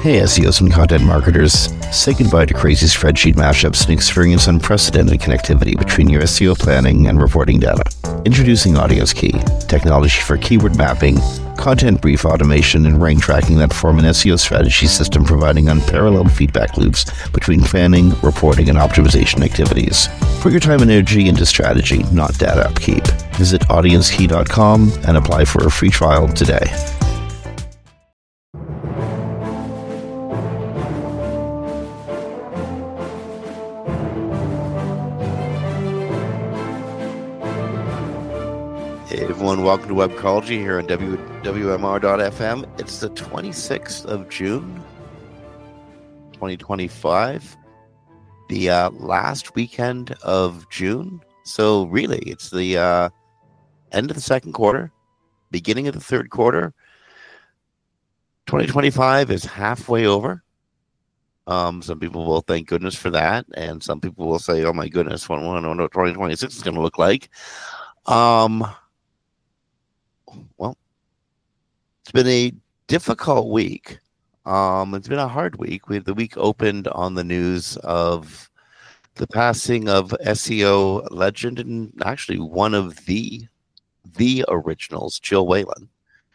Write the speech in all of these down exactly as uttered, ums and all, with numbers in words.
Hey S E Os and content marketers, say goodbye to crazy spreadsheet mashups and experience unprecedented connectivity between your S E O planning and reporting data. Introducing Audience Key, technology for keyword mapping, content brief automation, and rank tracking that form an S E O strategy system providing unparalleled feedback loops between planning, reporting, and optimization activities. Put your time and energy into strategy, not data upkeep. Visit audience key dot com and apply for a free trial today. Hey everyone, welcome to Webcology here on W M R dot F M. It's the twenty-sixth of June, twenty twenty-five, the uh, last weekend of June. So really, it's the uh, end of the second quarter, beginning of the third quarter. twenty twenty-five is halfway over. Um, some people will thank goodness for that, and some people will say, oh my goodness, I want to know what twenty twenty-six is going to look like. Um... Well, it's been a difficult week. Um, it's been a hard week. We, the week opened on the news of the passing of S E O legend and actually one of the the originals, Jill Whelan.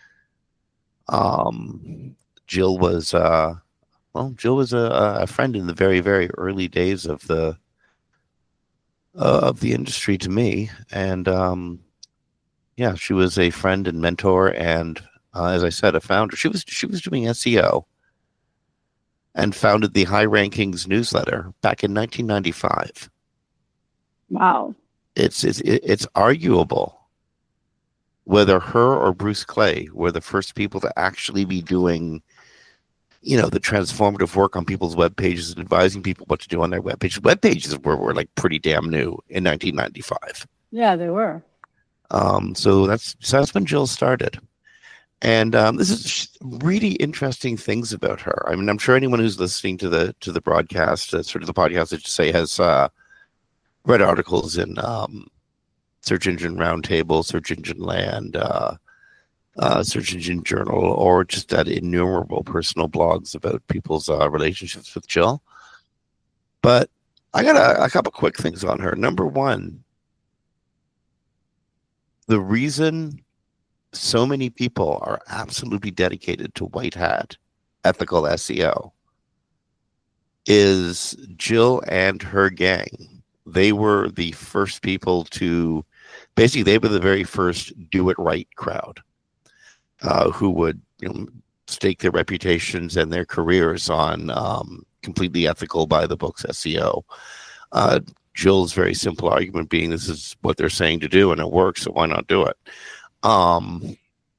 Um, Jill was uh, well, Jill was a, a friend in the very, very early days of the uh, of the industry to me, and um, yeah, she was a friend and mentor, and uh, as I said, a founder. She was she was doing S E O and founded the High Rankings newsletter back in nineteen ninety-five. Wow, it's it's it's arguable whether her or Bruce Clay were the first people to actually be doing, you know, the transformative work on people's web pages and advising people what to do on their web pages. Web pages were were like pretty damn new in nineteen ninety-five. Yeah, they were. Um, so that's so that's when Jill started, and um, this is really interesting things about her. I mean, I'm sure anyone who's listening to the to the broadcast, uh, sort of the podcast, I should say, has uh, read articles in um, Search Engine Roundtable, Search Engine Land, uh, uh, Search Engine Journal, or just at innumerable personal blogs about people's uh, relationships with Jill. But I got a, a couple quick things on her. Number one. The reason so many people are absolutely dedicated to white hat ethical S E O is Jill and her gang. They were the first people to, basically, they were the very first do it right crowd uh, who would, you know, stake their reputations and their careers on um, completely ethical by the books S E O. Uh, Jill's very simple argument being this is what they're saying to do and it works, so why not do it? Um,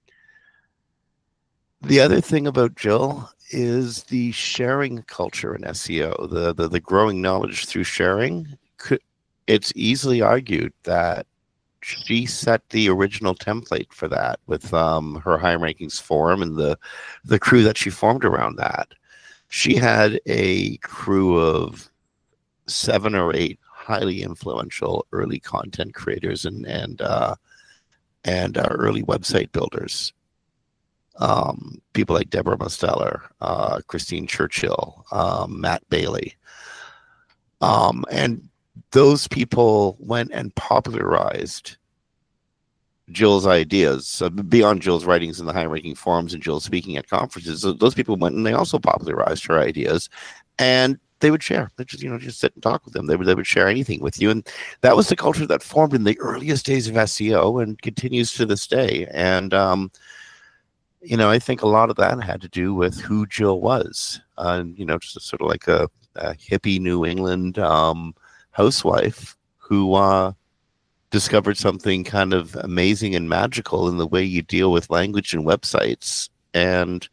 the other thing about Jill is the sharing culture in S E O, the, the, the growing knowledge through sharing. Could, it's easily argued that she set the original template for that with um, her High Rankings forum and the, the crew that she formed around that. She had a crew of seven or eight highly influential early content creators and and uh, and uh, early website builders. Um, people like Deborah Mosteller, uh, Christine Churchill, um, Matt Bailey. Um, and those people went and popularized Jill's ideas. So beyond Jill's writings in the high-ranking forums and Jill speaking at conferences, those people went and they also popularized her ideas. And they would share. They just, you know, just sit and talk with them. They would, they would share anything with you, and that was the culture that formed in the earliest days of S E O and continues to this day. And um, you know, I think a lot of that had to do with who Jill was. Uh, you know, just sort of like a, a hippie New England um, housewife who uh, discovered something kind of amazing and magical in the way you deal with language and websites, and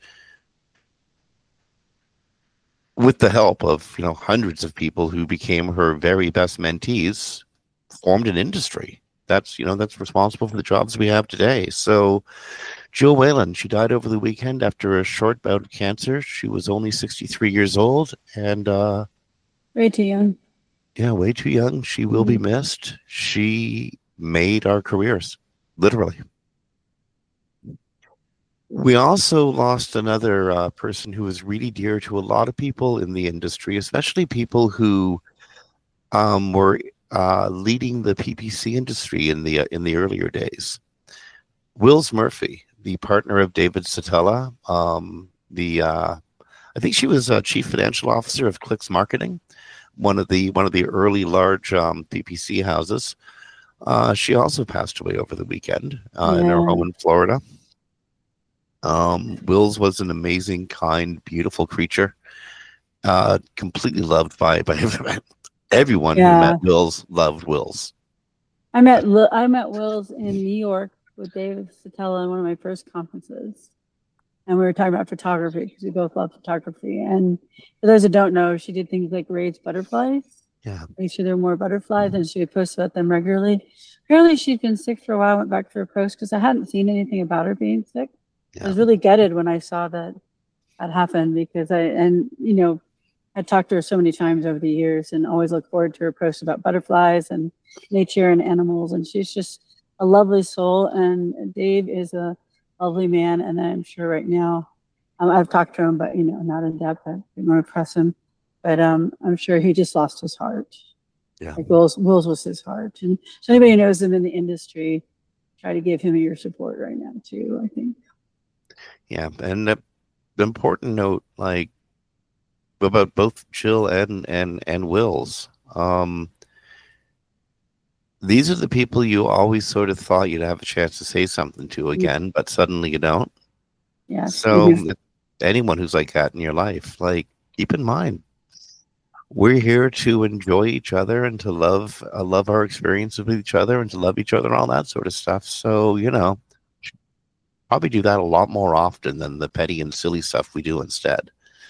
with the help of, you know, hundreds of people who became her very best mentees, formed an industry that's, you know, that's responsible for the jobs we have today. So Jill Whelan, she died over the weekend after a short bout of cancer. She was only sixty-three years old, and uh, way too young. Yeah, way too young. She will mm-hmm. be missed. She made our careers, literally. We also lost another uh, person who was really dear to a lot of people in the industry, especially people who um, were uh, leading the P P C industry in the uh, in the earlier days. Wills Murphy, the partner of David Satella, um, the uh, I think she was uh, chief financial officer of Clicks Marketing, one of the one of the early large um, P P C houses. Uh, she also passed away over the weekend uh, Yeah. in her home in Florida. Um, Wills was an amazing, kind, beautiful creature. Uh, completely loved by by everyone Yeah. who met Wills. Loved Wills. I met I met Wills in New York with David Satella in one of my first conferences, and we were talking about photography because we both love photography. And for those who don't know, she did things like raise butterflies. Yeah. Make sure there were more butterflies, and she would post about them regularly. Apparently, she'd been sick for a while. I went back for a post because I hadn't seen anything about her being sick. Yeah. I was really gutted when I saw that that happened because I, and you know, I talked to her so many times over the years and always look forward to her posts about butterflies and nature and animals. And she's just a lovely soul. And Dave is a lovely man. And I'm sure right now, um, I've talked to him, but you know, not in depth. I didn't want to press him, but um, I'm sure he just lost his heart. Yeah. Like Wills, Wills was his heart. And so anybody who knows him in the industry, try to give him your support right now too, I think. Yeah. And the, the important note, like, about both Jill and and and Wills. Um, these are the people you always sort of thought you'd have a chance to say something to again, yeah. but suddenly you don't. Yeah. So anyone who's like that in your life, like, keep in mind, we're here to enjoy each other and to love uh, love our experiences with each other and to love each other and all that sort of stuff. So, you know, probably do that a lot more often than the petty and silly stuff we do instead.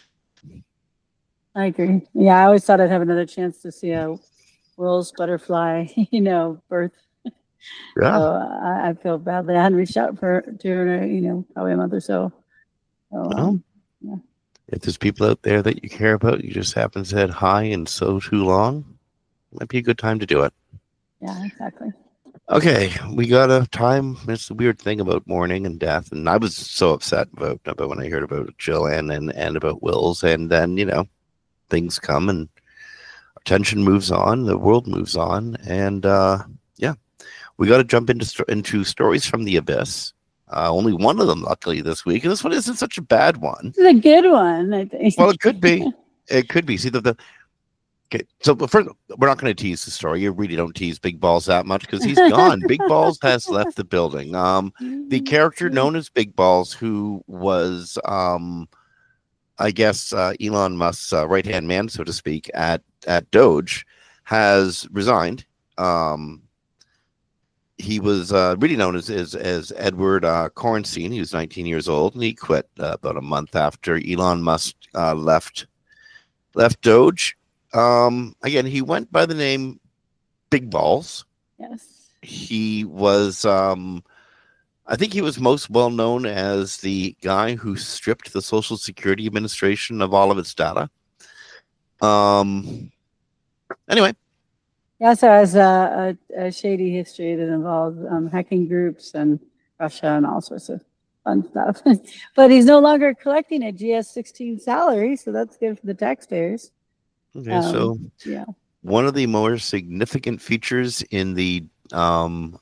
I agree. Yeah, I always thought I'd have another chance to see a Wills butterfly, you know, birth. Yeah. So I, I feel badly. I hadn't reached out for to her, you know, probably a month or so. so well, um, yeah. If there's people out there that you care about, you just haven't said hi in so too long, it might be a good time to do it. Yeah, exactly. Okay, we got a time. It's the weird thing about mourning and death, and I was so upset about, about when I heard about Jill and, and and about Wills, and then, you know, things come and our attention moves on, the world moves on, and uh, yeah, we got to jump into into stories from the abyss. Uh, only one of them, luckily, this week, and this one isn't such a bad one. It's a good one, I think. Well, it could be. It could be. See, the, the okay. So first, we're not going to tease the story. You really don't tease Big Balls that much because he's gone. Big Balls has left the building. Um, the character known as Big Balls, who was um. I guess uh, Elon Musk's uh, right-hand man, so to speak, at at Doge, has resigned. Um, he was uh, really known as as, as Edward uh, Korenstein. He was nineteen years old, and he quit uh, about a month after Elon Musk uh, left left Doge. Um, again, he went by the name Big Balls. Yes. He was. Um, I think he was most well known as the guy who stripped the Social Security Administration of all of its data. Um. Anyway. He also has a, a, a shady history that involves um, hacking groups and Russia and all sorts of fun stuff. But he's no longer collecting a G S sixteen salary, so that's good for the taxpayers. Okay, um, so yeah, one of the more significant features in the um.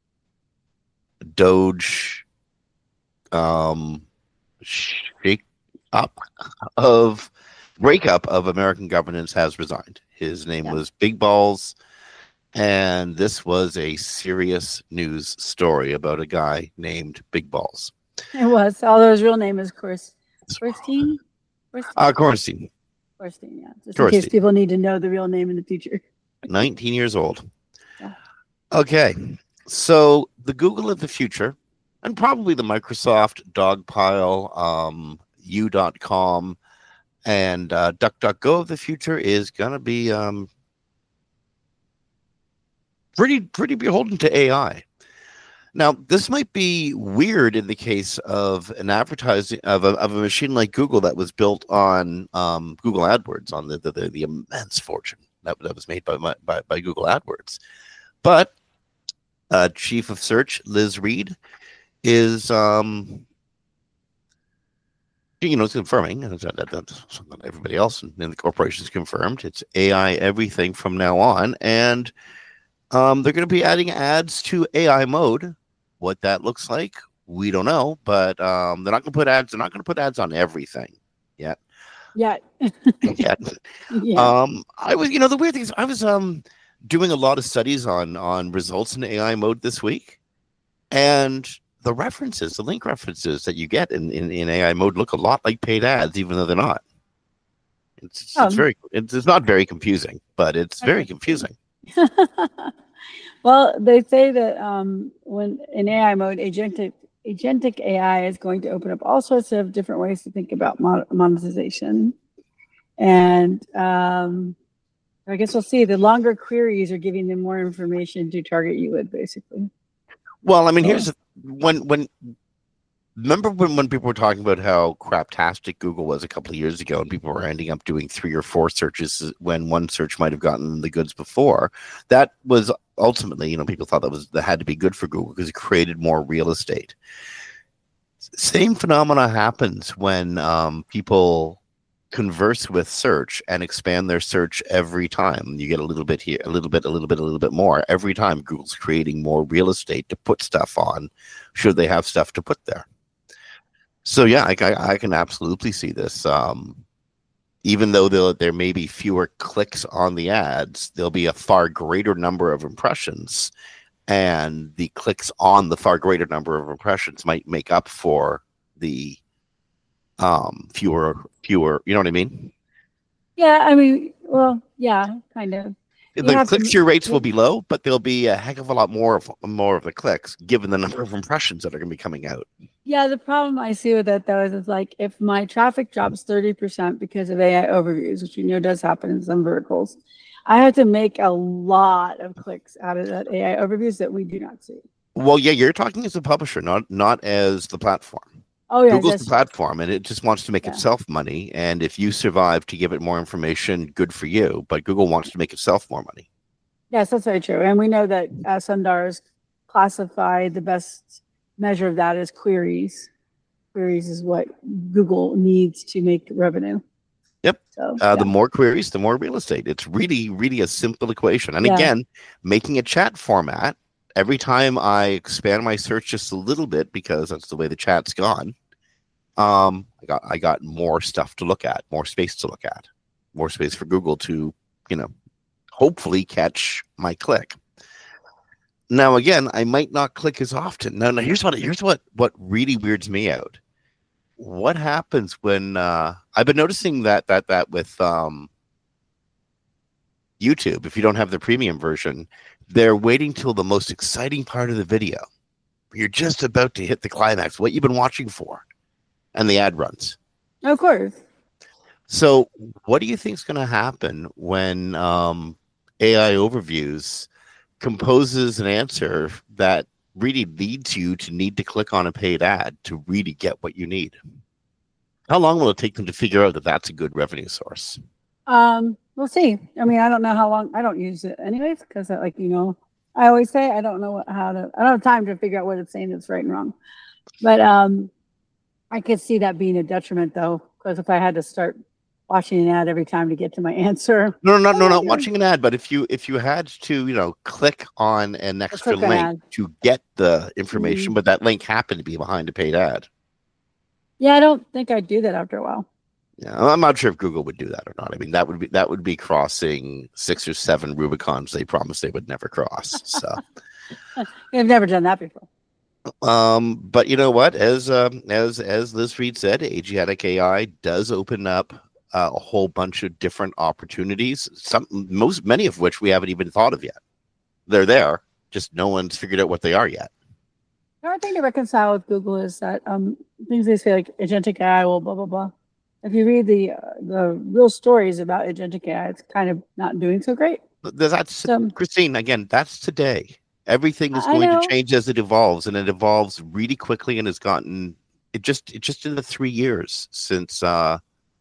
Doge um shake up of breakup of American governance has resigned. His name yeah. was Big Balls, and this was a serious news story about a guy named Big Balls. It was, although his real name is Korenstein. Korenstein? Uh, Korenstein. Korenstein, yeah. Just Korenstein. In case people need to know the real name in the future. nineteen years old. Yeah. Okay. So the Google of the future, and probably the Microsoft Dogpile, um, U dot com, and uh, DuckDuckGo of the future is going to be um, pretty pretty beholden to A I. Now, this might be weird in the case of an advertising of a, of a machine like Google that was built on um, Google AdWords, on the the, the, the immense fortune that, that was made by, by by Google AdWords, but Uh, Chief of Search Liz Reed is um, You know, it's confirming, and that, that, that's something that everybody else in, in the corporation is confirmed. It's A I everything from now on, and um, they're going to be adding ads to A I mode. What that looks like, we don't know, but um, they're not going to put ads. They're not going to put ads on everything yet. Yeah. Yet. Yeah. Um, I was, you know, the weird thing is, I was um doing a lot of studies on on results in A I mode this week, and the references, the link references that you get in, in, in A I mode look a lot like paid ads, even though they're not. It's, it's, um, it's very, it's, it's not very confusing, but it's very confusing. Well, they say that um, when in A I mode, agentic, agentic A I is going to open up all sorts of different ways to think about monetization. And um, I guess we'll see. The longer queries are giving them more information to target you with, basically. Well, I mean, here's the, when when remember when, when people were talking about how craptastic Google was a couple of years ago, and people were ending up doing three or four searches when one search might have gotten the goods before. That was ultimately, you know, people thought that was that had to be good for Google because it created more real estate. Same phenomena happens when um, people converse with search and expand their search every time. You get a little bit here, a little bit, a little bit, a little bit more. Every time Google's creating more real estate to put stuff on, should they have stuff to put there. So yeah, I, I, I can absolutely see this. Um, even though there may be fewer clicks on the ads, there'll be a far greater number of impressions, and the clicks on the far greater number of impressions might make up for the um fewer fewer you know what I mean? Yeah, I mean, well, yeah, kind of. The click-through rates will be low, but there'll be a heck of a lot more of more of the clicks given the number of impressions that are going to be coming out. Yeah, the problem I see with that though is it's like if my traffic drops thirty percent because of A I overviews, which you know does happen in some verticals, I have to make a lot of clicks out of that A I overviews that we do not see. Well, yeah, you're talking as a publisher, not not as the platform. Oh yeah, Google's the platform, and it just wants to make yeah. itself money. And if you survive to give it more information, good for you. But Google wants to make itself more money. Yes, that's very true. And we know that uh, Sundar has classified the best measure of that as queries. Queries is what Google needs to make revenue. Yep. So, uh, yeah. The more queries, the more real estate. It's really, really a simple equation. And yeah. again, making a chat format. Every time I expand my search just a little bit, because that's the way the chat's gone, um, I got I got more stuff to look at, more space to look at, more space for Google to, you know, hopefully catch my click. Now, again, I might not click as often. Now, now here's what here's what what really weirds me out. What happens when uh, I've been noticing that that that with um, YouTube, if you don't have the premium version, they're waiting till the most exciting part of the video. You're just about to hit the climax, what you've been watching for, and the ad runs. Of course. So what do you think is going to happen when um, A I overviews composes an answer that really leads you to need to click on a paid ad to really get what you need? How long will it take them to figure out that that's a good revenue source? Um, we'll see. I mean, I don't know how long. I don't use it anyways because, like, you know, I always say I don't know what, how to. I don't have time to figure out what it's saying that's right and wrong. But um, I could see that being a detriment, though, because if I had to start watching an ad every time to get to my answer. No, no, no, no, not watching an ad. But if you if you had to, you know, click on an extra link ad. to get the information, Mm-hmm. but that link happened to be behind a paid ad. Yeah, I don't think I'd do that after a while. Yeah, I'm not sure if Google would do that or not. I mean, that would be that would be crossing six or seven Rubicons they promised they would never cross. So I've never done that before. Um, but you know what? As um, as as Liz Reed said, Agentic A I does open up uh, a whole bunch of different opportunities. Some, most, many of which we haven't even thought of yet. They're there, just no one's figured out what they are yet. The hard thing to reconcile with Google is that um, things they say like agentic A I will blah blah blah. If you read the uh, the real stories about agentic A I, it's kind of not doing so great. That's So- Christine. Again, that's today. Everything is I going know. to change as it evolves, and it evolves really quickly. And has gotten it just it just in the three years since uh,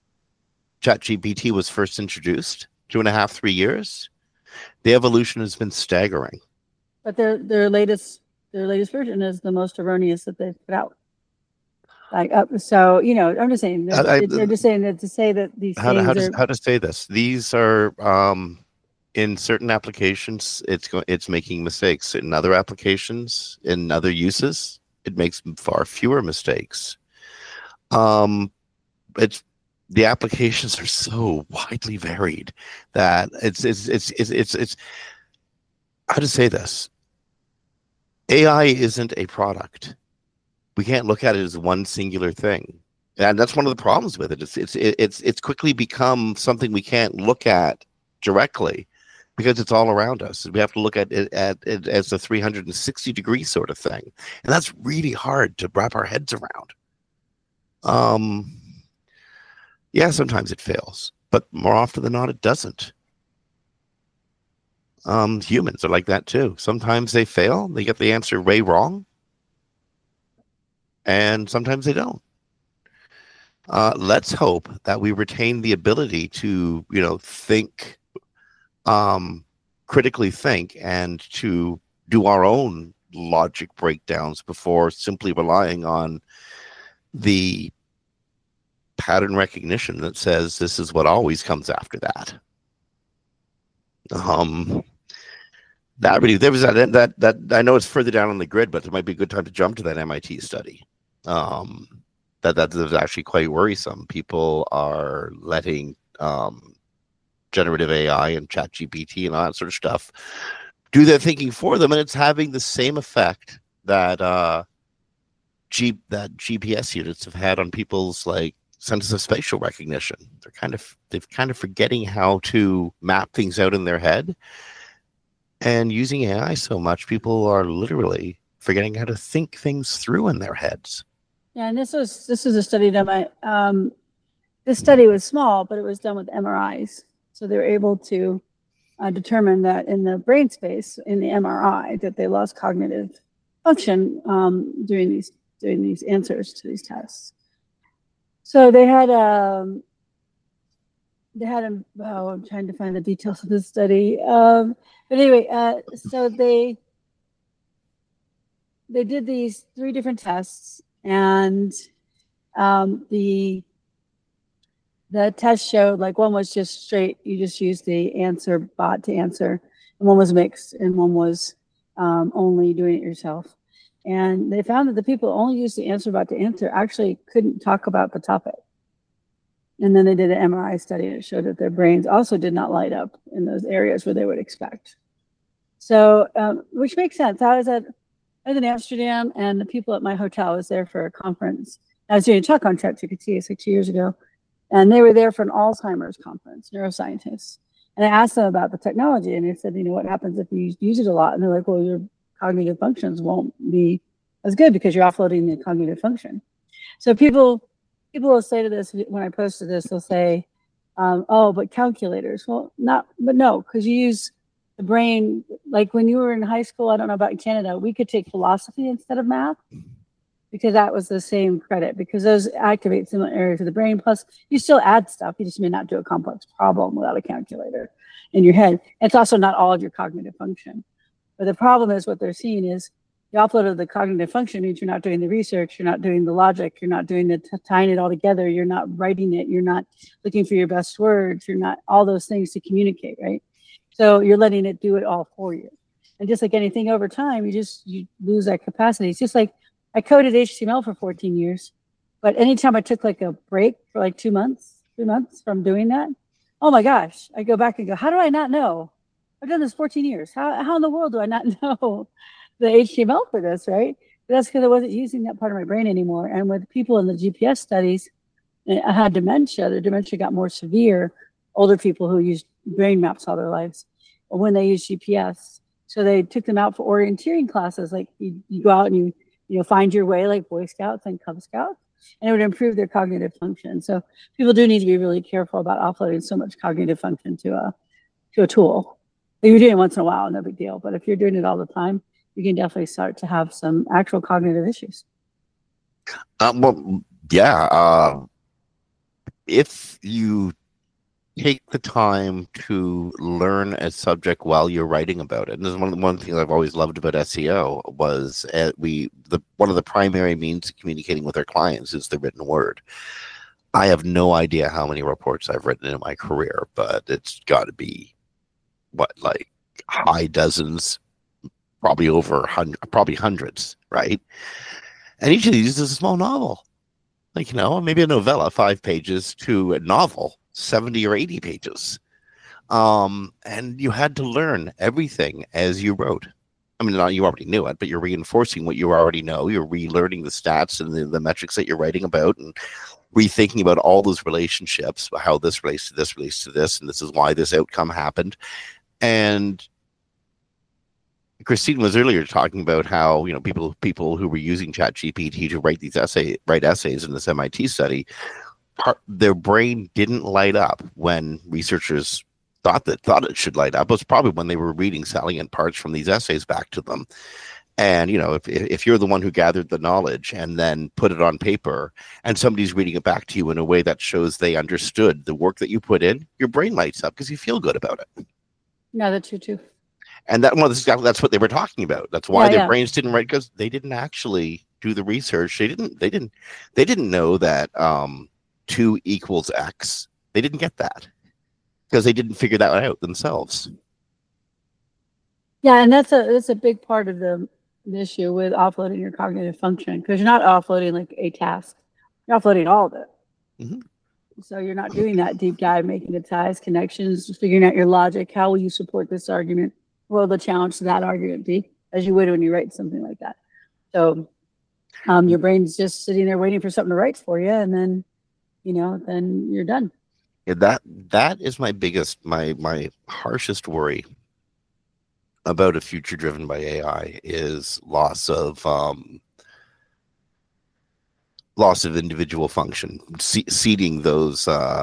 ChatGPT was first introduced, two and a half, three years. The evolution has been staggering. But their their latest their latest version is the most erroneous that they've put out. Like, uh, so, you know, I'm just saying, they're, I, I, they're just saying that to say that these how to how things to are, how to say this? These are um, in certain applications, it's going it's making mistakes. In other applications, in other uses, it makes far fewer mistakes. Um, it's the applications are so widely varied that it's it's it's it's it's, it's how to say this. A I isn't a product. We can't look at it as one singular thing, and that's one of the problems with it. It's it's it's it's quickly become something we can't look at directly because it's all around us. We have to look at it at it as a three hundred sixty degree sort of thing, and that's really hard to wrap our heads around. Um, yeah, sometimes it fails, but more often than not, it doesn't. Um, humans are like that too. Sometimes they fail; they get the answer way wrong. And sometimes they don't. Uh, let's hope that we retain the ability to, you know, think, um, critically think, and to do our own logic breakdowns before simply relying on the pattern recognition that says this is what always comes after that. Um, that really, there was that, that, that, I know it's further down on the grid, but it might be a good time to jump to that M I T study. Um, that that is actually quite worrisome. People are letting um, generative A I and Chat G P T and all that sort of stuff do their thinking for them, and it's having the same effect that uh, G that G P S units have had on people's like senses of spatial recognition. They're kind of they've kind of forgetting how to map things out in their head, and using A I so much, people are literally forgetting how to think things through in their heads. yeah, and this was this was a study done by um, this study was small, but it was done with M R Is, so they were able to uh, determine that in the brain space in the M R I that they lost cognitive function um, doing these doing these answers to these tests. So they had um, they had a oh, I'm trying to find the details of this study, um, but anyway, uh, so they they did these three different tests. And um, the the test showed like one was just straight, you just use the answer bot to answer, and one was mixed, and one was um, only doing it yourself. And they found that the people who only used the answer bot to answer actually couldn't talk about the topic. And then they did an M R I study and it showed that their brains also did not light up in those areas where they would expect. So, um, which makes sense. I was at I was in Amsterdam, and the people at my hotel was there for a conference. I was doing a talk on ChatGPT like two years ago, and they were there for an Alzheimer's conference, neuroscientists. And I asked them about the technology, and they said, you know, what happens if you use it a lot? And they're like, well, your cognitive functions won't be as good because you're offloading the cognitive function. So people, people will say to this when I posted this, they'll say, um, oh, but calculators. Well, not, but no, because you use the brain, like when you were in high school, I don't know about in Canada, we could take philosophy instead of math because that was the same credit, because those activate similar areas of the brain. Plus, you still add stuff. You just may not do a complex problem without a calculator in your head. It's also not all of your cognitive function. But the problem is what they're seeing is the offload of the cognitive function means you're not doing the research, you're not doing the logic, you're not doing the t- tying it all together, you're not writing it, you're not looking for your best words, you're not all those things to communicate, right? So you're letting it do it all for you. And just like anything over time, you just you lose that capacity. It's just like I coded H T M L for fourteen years, but anytime I took like a break for like two months, three months from doing that, oh my gosh, I go back and go, how do I not know? I've done this fourteen years. How, how in the world do I not know the H T M L for this, right? But that's because I wasn't using that part of my brain anymore. And with people in the G P S studies, I had dementia. The dementia got more severe. Older people who used brain maps all their lives when they use G P S. So they took them out for orienteering classes. Like you, you go out and you, you know, find your way like Boy Scouts and Cub Scouts, and it would improve their cognitive function. So people do need to be really careful about offloading so much cognitive function to a, to a tool. If you're doing it once in a while, no big deal. But if you're doing it all the time, you can definitely start to have some actual cognitive issues. Um, well, yeah. Uh, if you take the time to learn a subject while you're writing about it. And this is one of the one thing I've always loved about S E O was uh, we the one of the primary means of communicating with our clients is the written word. I have no idea how many reports I've written in my career, but it's got to be what, like high dozens, probably over hundred, probably hundreds, right? And each of these is a small novel, like, you know, maybe a novella, five pages, to a novel, seventy or eighty pages. Um, and you had to learn everything as you wrote. I mean, not you already knew it, but you're reinforcing what you already know. You're relearning the stats and the, the metrics that you're writing about, and rethinking about all those relationships, how this relates to this, relates to this, and this is why this outcome happened. And Christine was earlier talking about how, you know, people people who were using ChatGPT to write these essay write essays in this M I T study, part, their brain didn't light up when researchers thought that thought it should light up. It was probably when they were reading salient parts from these essays back to them. And, you know, if if you're the one who gathered the knowledge and then put it on paper, and somebody's reading it back to you in a way that shows they understood the work that you put in, your brain lights up because you feel good about it. Yeah, that's true too. And that well, this is exactly, that's what they were talking about. That's why Yeah, their yeah. brains didn't write, because they didn't actually do the research. They didn't. They didn't. They didn't know that um, two equals X. They didn't get that because they didn't figure that out themselves. Yeah, and that's a that's a big part of the, the issue with offloading your cognitive function, because you're not offloading like a task, you're offloading all of it. Mm-hmm. So you're not doing that deep dive, making the ties, connections, figuring out your logic. How will you support this argument? What will the challenge to that argument be, as you would when you write something like that? So um, your brain's just sitting there waiting for something to write for you, and then, you know, then you're done. Yeah, that that is my biggest, my my harshest worry about a future driven by A I is loss of um, loss of individual function, C- ceding those uh,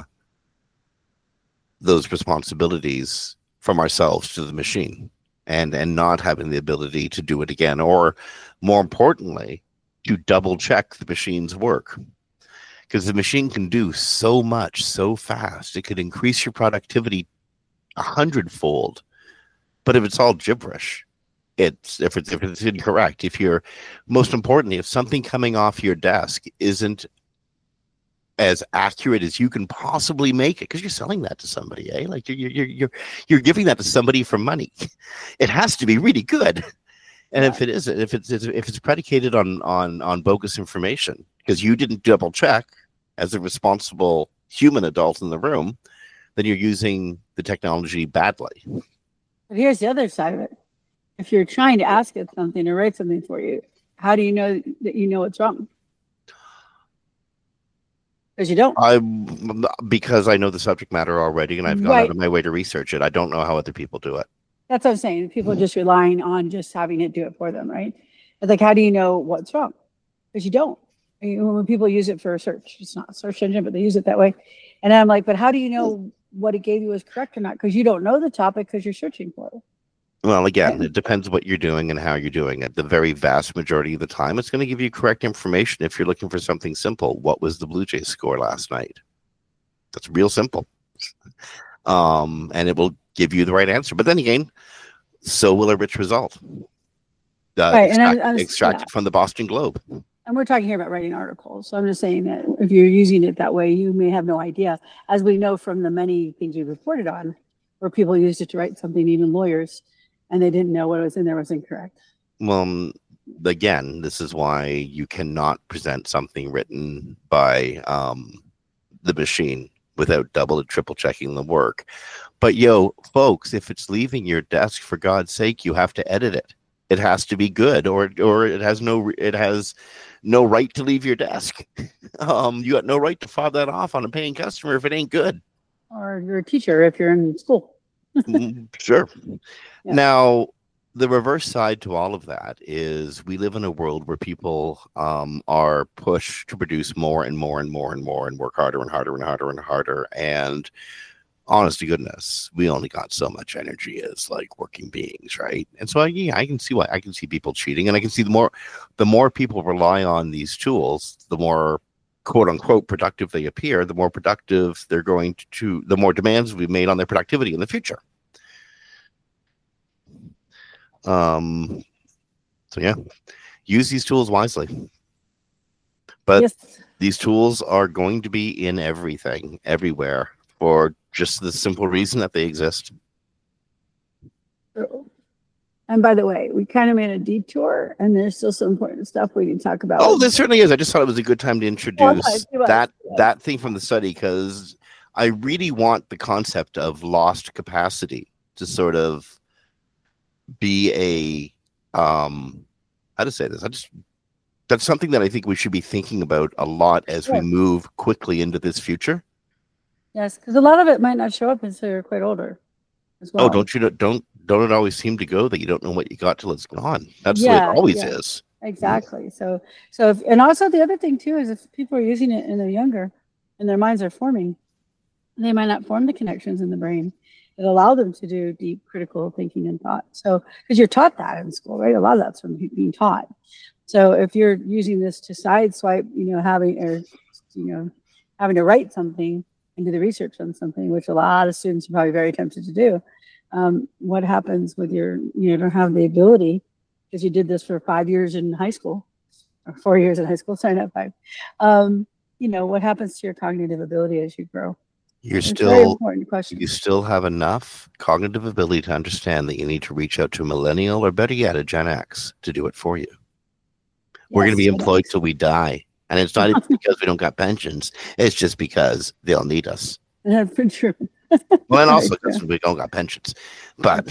those responsibilities from ourselves to the machine, and and not having the ability to do it again, or more importantly, to double check the machine's work. Because the machine can do so much so fast. It could increase your productivity a hundredfold. But if it's all gibberish, it's if it's if it's incorrect, if you're most importantly, if something coming off your desk isn't as accurate as you can possibly make it, because you're selling that to somebody, eh? Like you're you're you're you're giving that to somebody for money. It has to be really good. And yeah. if it isn't, if it's if it's predicated on on on bogus information, because you didn't double check as a responsible human adult in the room, then you're using the technology badly. But here's the other side of it. If you're trying to ask it something or write something for you, how do you know that you know what's wrong? Because you don't. I because I know the subject matter already, and I've gone right. out of my way to research it. I don't know how other people do it. That's what I'm saying. People are just relying on just having it do it for them, right? It's like, how do you know what's wrong? Because you don't. I mean, when people use it for search, it's not a search engine, but they use it that way. And I'm like, but how do you know what it gave you was correct or not? Because you don't know the topic because you're searching for it. Well, again, it depends what you're doing and how you're doing it. The very vast majority of the time, it's going to give you correct information. If you're looking for something simple, what was the Blue Jays score last night? That's real simple. Um, and it will give you the right answer. But then again, so will a rich result. Uh, right, extract, and I, I was, extracted yeah. from the Boston Globe. And we're talking here about writing articles. So I'm just saying that if you're using it that way, you may have no idea. As we know from the many things we've reported on, where people used it to write something, even lawyers, and they didn't know what was in there was incorrect. Well, again, this is why you cannot present something written by um, the machine without double and triple checking the work. But yo, folks, if it's leaving your desk, for God's sake, you have to edit it. It has to be good, or or it has no it has no right to leave your desk. um, you got no right to fob that off on a paying customer if it ain't good. Or you're a teacher if you're in school. Sure. Yeah. Now, the reverse side to all of that is we live in a world where people um, are pushed to produce more and more and more and more and work harder and harder and harder and harder. And honest to goodness, we only got so much energy as like working beings, right? And so, yeah, I can see why I can see people cheating, and I can see the more the more people rely on these tools, the more quote unquote productive they appear, the more productive they're going to, to the more demands will be made on their productivity in the future. Um, so yeah, use these tools wisely. But yes, these tools are going to be in everything, everywhere, for just the simple reason that they exist. And by the way, we kind of made a detour, and there's still some important stuff we need to talk about. Oh, there certainly is. I just thought it was a good time to introduce well, that that thing from the study, because I really want the concept of lost capacity to sort of be a um, how to say this. I just that's something that I think we should be thinking about a lot as yeah. we move quickly into this future. Yes, because a lot of it might not show up until you're quite older. As well. Oh, don't you don't don't it always seem to go that you don't know what you got till it's gone? That's yeah, the way it always yeah. is. Exactly. So so if, and also the other thing too is if people are using it and they're younger and their minds are forming, they might not form the connections in the brain that allow them to do deep critical thinking and thought. So because you're taught that in school, right? A lot of that's from being taught. So if you're using this to sideswipe, you know, having or you know having to write something and do the research on something, which a lot of students are probably very tempted to do. Um, what happens with your, you know, don't have the ability because you did this for five years in high school or four years in high school, sorry, not five. Um, you know, what happens to your cognitive ability as you grow? You're it's still, a very important question. You still have enough cognitive ability to understand that you need to reach out to a millennial or better yet, a Gen X to do it for you. Yes, We're going to be employed till we die. And it's not even because we don't got pensions. It's just because they'll need us. That's for true. Well, and also because we don't got pensions. But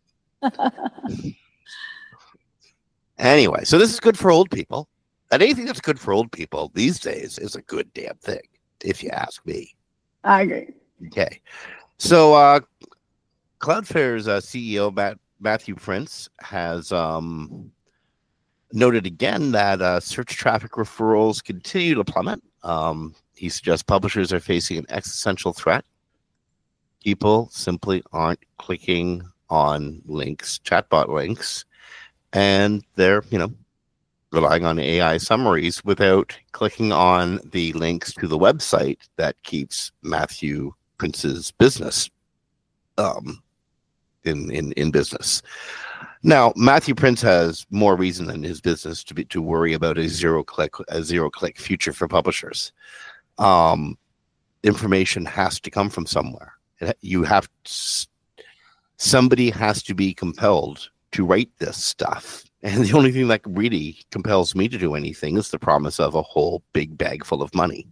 anyway, so this is good for old people. And anything that's good for old people these days is a good damn thing, if you ask me. I agree. Okay. So uh, Cloudflare's uh, C E O, Matt, Matthew Prince, has... Um, noted again that uh, search traffic referrals continue to plummet. Um, he suggests publishers are facing an existential threat. People simply aren't clicking on links, chatbot links, and they're, you know, relying on A I summaries without clicking on the links to the website that keeps Matthew Prince's business um, in, in, in business. Now, Matthew Prince has more reason than his business to be to worry about a zero click a zero click future for publishers. Um, information has to come from somewhere. You have to, somebody has to be compelled to write this stuff, and the only thing that really compels me to do anything is the promise of a whole big bag full of money.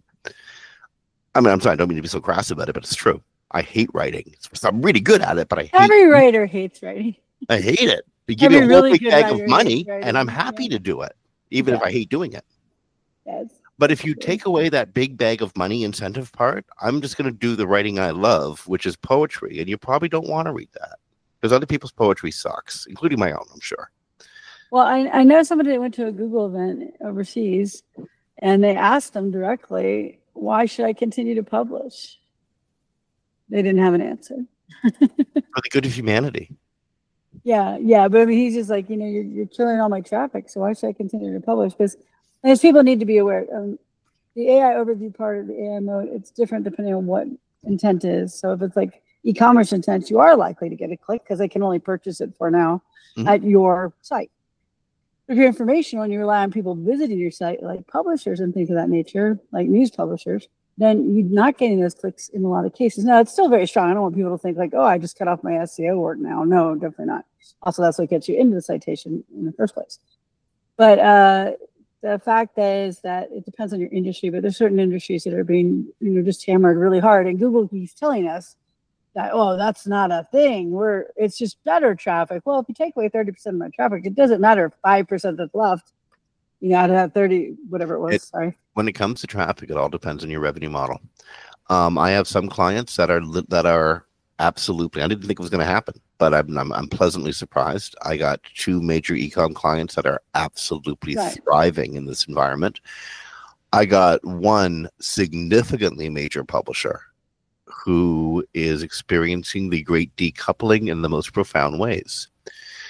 I mean, I'm sorry, I don't mean to be so crass about it, but it's true. I hate writing. I'm really good at it, but I hate every writer hates writing. I hate it. They give me a whole really big bag of money, and I'm happy yeah. to do it, even yeah. if I hate doing it. Yes. But if you take away that big bag of money incentive part, I'm just going to do the writing I love, which is poetry, and you probably don't want to read that because other people's poetry sucks, including my own, I'm sure. Well, I, I know somebody that went to a Google event overseas, and they asked them directly, why should I continue to publish? They didn't have an answer. For the good of humanity. Yeah, yeah, but I mean, he's just like, you know, you're, you're killing all my traffic, so why should I continue to publish? Because as people need to be aware, um, the A I overview part of the A I mode, it's different depending on what intent is. So if it's like e-commerce intent, you are likely to get a click because they can only purchase it for now mm-hmm. at your site. If you're informational and you rely on people visiting your site, like publishers and things of that nature, like news publishers, then you're not getting those clicks in a lot of cases. Now, it's still very strong. I don't want people to think like, oh, I just cut off my S E O work now. No, definitely not. Also, that's what gets you into the citation in the first place. But uh, the fact is that it depends on your industry, but there's certain industries that are being, you know, just hammered really hard. And Google keeps telling us that, oh, that's not a thing. We're, it's just better traffic. Well, if you take away thirty percent of my traffic, it doesn't matter if five percent that's left. You got to have thirty, whatever it was. It, sorry. When it comes to traffic, it all depends on your revenue model. Um, I have some clients that are that are absolutely. I didn't think it was going to happen, but I'm, I'm I'm pleasantly surprised. I got two major e-com clients that are absolutely right. thriving in this environment. I got one significantly major publisher who is experiencing the great decoupling in the most profound ways.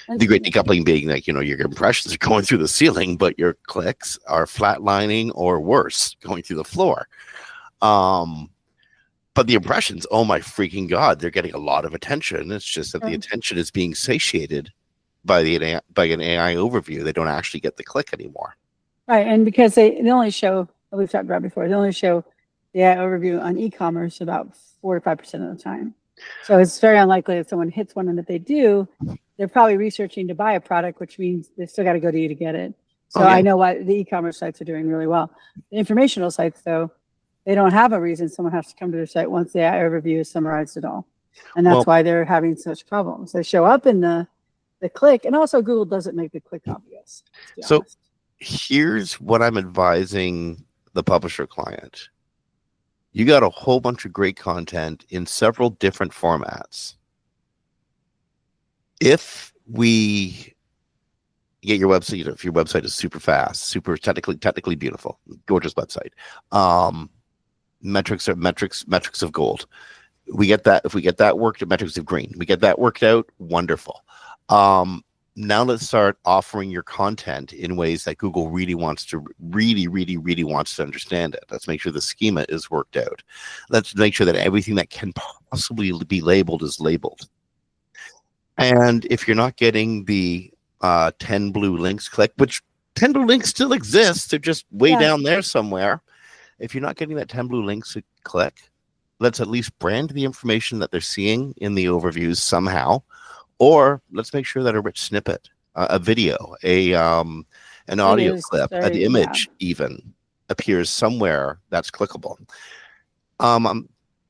The great decoupling being like, you know, your impressions are going through the ceiling, but your clicks are flatlining or worse, going through the floor. Um, but the impressions, oh my freaking God, they're getting a lot of attention. It's just that the attention is being satiated by the by an A I overview. They don't actually get the click anymore. Right, and because they, they only show, we've talked about before, they only show the A I overview on e-commerce about four to five percent of the time. So it's very unlikely that someone hits one, and if they do, they're probably researching to buy a product, which means they still got to go to you to get it. So oh, yeah. I know what the e-commerce sites are doing really well. The informational sites, though, they don't have a reason someone has to come to their site once the A I overview is summarized at all. And that's well, why they're having such problems. They show up in the, the click, and also Google doesn't make the click obvious. So honest. Here's what I'm advising the publisher client. You got a whole bunch of great content in several different formats. If we get your website, you know, if your website is super fast, super technically technically beautiful, gorgeous website, um, metrics are metrics metrics of gold. We get that. If we get that worked, metrics of green. We get that worked out. Wonderful. Um, now let's start offering your content in ways that Google really wants to, really, really, really wants to understand it. Let's make sure the schema is worked out. Let's make sure that everything that can possibly be labeled is labeled. And if you're not getting the uh, ten blue links click, which ten blue links still exists, they're just way yeah. down there somewhere. If you're not getting that ten blue links click, let's at least brand the information that they're seeing in the overviews somehow, or let's make sure that a rich snippet, uh, a video, a um, an audio clip, very, an image yeah. even appears somewhere that's clickable. Um, um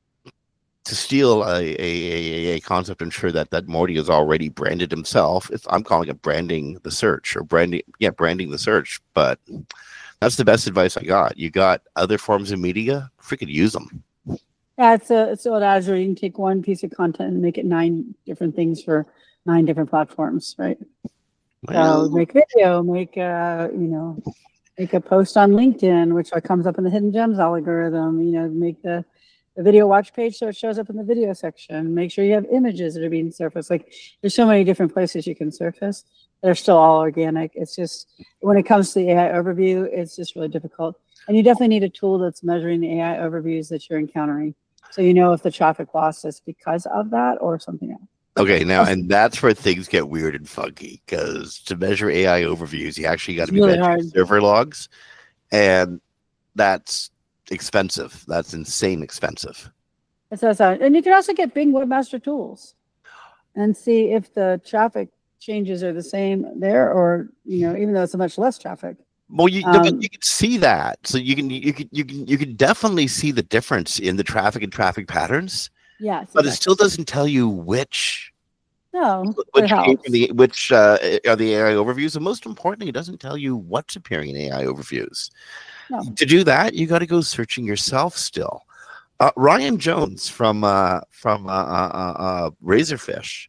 to steal a, a, a, a concept, ensure that that Morty is already branded himself. It's, I'm calling it branding the search or branding. Yeah, branding the search. But that's the best advice I got. You got other forms of media, freaking use them. Yeah, it's a it's old Azure. You can take one piece of content and make it nine different things for nine different platforms, right? Well, so make video, make a, you know, make a post on LinkedIn, which comes up in the hidden gems algorithm. You know, make the the video watch page so it shows up in the video section. Make sure you have images that are being surfaced. Like, there's so many different places you can surface. They're still all organic. It's just, when it comes to the A I overview, it's just really difficult. And you definitely need a tool that's measuring the A I overviews that you're encountering, so you know if the traffic loss is because of that or something else. Okay, now, and that's where things get weird and funky, because to measure A I overviews, you actually got to be really measuring server logs, and that's expensive. That's insane expensive. So, so, and you can also get Bing Webmaster Tools and see if the traffic changes are the same there, or, you know, even though it's a much less traffic. Well, you, um, you can see that. So you can you can you can you can definitely see the difference in the traffic and traffic patterns. Yes, but exactly. It still doesn't tell you which. No, which the, which uh, are the A I overviews, and most importantly, it doesn't tell you what's appearing in A I overviews. No. To do that, you got to go searching yourself still. Uh, Ryan Jones from uh, from uh, uh, uh, Razorfish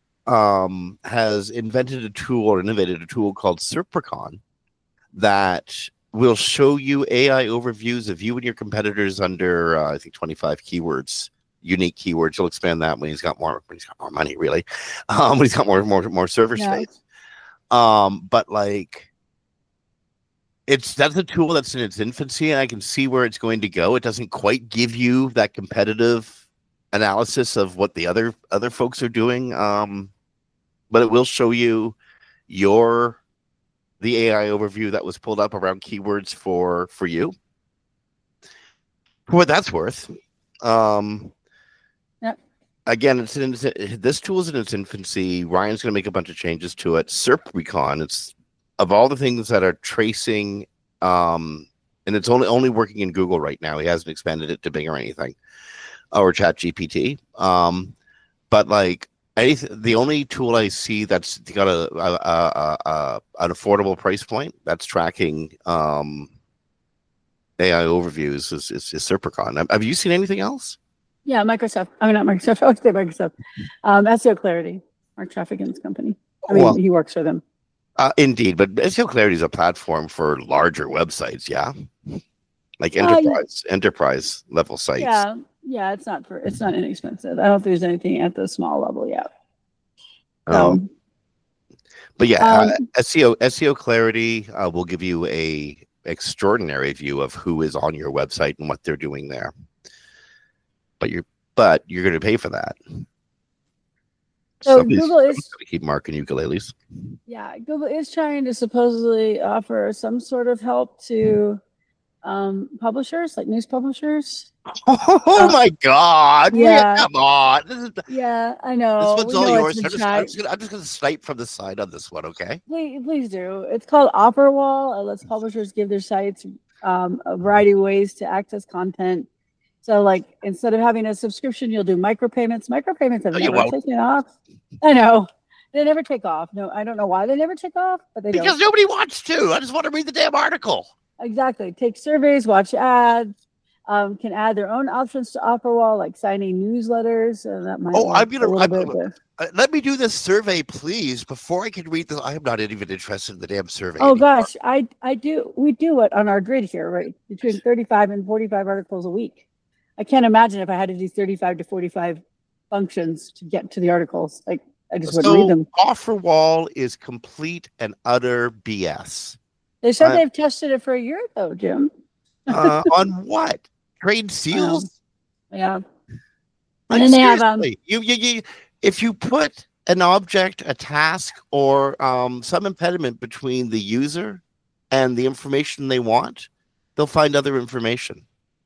um, has invented a tool or innovated a tool called Serpricon that will show you A I overviews of you and your competitors under, uh, I think, twenty-five keywords, unique keywords. He'll expand that when he's got more. When he's got more money, really. Um, when he's got more more more server yeah. space. Um, but like. It's that's a tool that's in its infancy, and I can see where it's going to go. It doesn't quite give you that competitive analysis of what the other other folks are doing, um, but it will show you your the A I overview that was pulled up around keywords for for you. For what that's worth. Um, yeah. Again, it's in, this tool is in its infancy. Ryan's going to make a bunch of changes to it. Serpricon, it's of all the things that are tracing, um, and it's only only working in Google right now. He hasn't expanded it to Bing or anything, or ChatGPT. Um, but like anything, the only tool I see that's got a, a, a, a an affordable price point that's tracking um, A I overviews is, is, is Serpricon. Have you seen anything else? Yeah, Microsoft. I mean, not Microsoft. I would say Microsoft. Um, S E O Clarity, Mark Traffican's company. I mean, well, he works for them. Uh, indeed, but S E O Clarity is a platform for larger websites, yeah, like enterprise uh, enterprise level sites. Yeah, yeah, it's not for it's not inexpensive. I don't think there's anything at the small level yet. Um, But yeah, Um, uh, S E O S E O Clarity uh, will give you a extraordinary view of who is on your website and what they're doing there. But you're but you're going to pay for that. so Somebody's, Google somebody's is going to keep marking ukuleles. yeah, Google is trying to supposedly offer some sort of help to um, publishers, like news publishers. Oh Uh, my God! Yeah, yeah, come on. This is yeah, I this know. one's We all know it's yours. been I'm just, I'm tried. just gonna I'm just gonna snipe from the side on this one, okay? Please, please do. It's called OfferWall. It lets publishers give their sites um, a variety of ways to access content. So, like, instead of having a subscription, you'll do micropayments. Micropayments have No, you never won't. taken off. I know. They never take off. No, I don't know why they never take off, but they Because don't. nobody wants to. I just want to read the damn article. Exactly. Take surveys, watch ads, um, can add their own options to OfferWall, like signing newsletters. So that might Oh, work I'm a gonna. little I'm, bit. gonna- But... uh, let me do this survey, please, before I can read this. I am not even interested in the damn survey. Oh anymore. gosh, I I do. We do it on our grid here, right? Between thirty-five and forty-five articles a week. I can't imagine if I had to do thirty-five to forty-five functions to get to the articles. Like I just wouldn't read So them. OfferWall is complete and utter B S. They said Uh, they've tested it for a year though, Jim. uh, on what? Trade seals? Yeah. And Like, then they have um seriously, you, you, you, if you put an object, a task, or um, some impediment between the user and the information they want, they'll find other information.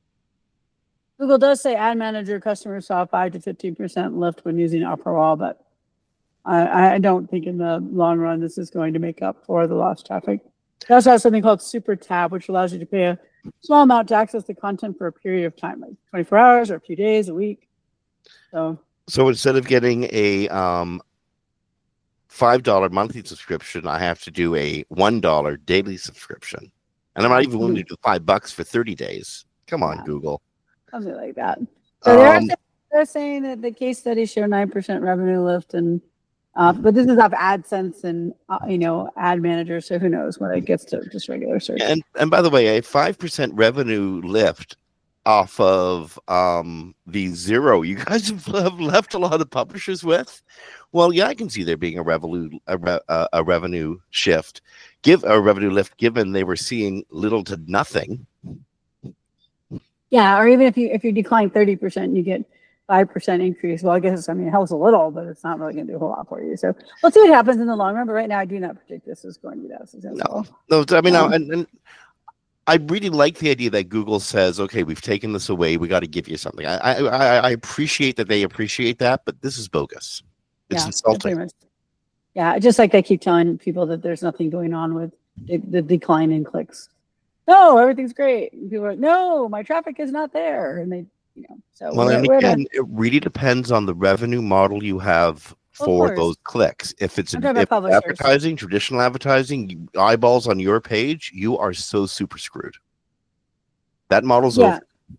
Google does say Ad Manager customers saw five to fifteen percent lift when using OfferWall, but I, I don't think in the long run this is going to make up for the lost traffic. They also have something called Super Tab, which allows you to pay a small amount to access the content for a period of time, like twenty-four hours or a few days, a week. So, so instead of getting a um, five dollar monthly subscription, I have to do a one dollar daily subscription. And I'm not even willing to do five bucks for thirty days. Come on, yeah. Google. Something like that. So um, they're, they're saying that the case studies show nine percent revenue lift, and uh, but this is off AdSense and uh, you know Ad Manager, so who knows when it gets to just regular search. And and by the way, a five percent revenue lift off of um, the zero you guys have left a lot of publishers with. Well, yeah, I can see there being a revenue a, re, a revenue shift, give a revenue lift, given they were seeing little to nothing. Yeah, or even if you if you decline thirty percent, you get five percent increase. Well, I guess I mean it helps a little, but it's not really going to do a whole lot for you. So we'll see what happens in the long run. But right now, I do not predict this is going to be that successful. No, no, I mean, um, now, and, and I really like the idea that Google says, "Okay, we've taken this away. We got to give you something." I, I I appreciate that they appreciate that, but this is bogus. It's yeah, insulting. Yeah, just like they keep telling people that there's nothing going on with the, the decline in clicks. No, everything's great. And people are like, no, my traffic is not there. And they, you know, so. Well, we're, and we're again, a, it really depends on the revenue model you have for those clicks. If it's an, if advertising, traditional advertising, eyeballs on your page, you are so super screwed. That model's yeah. over.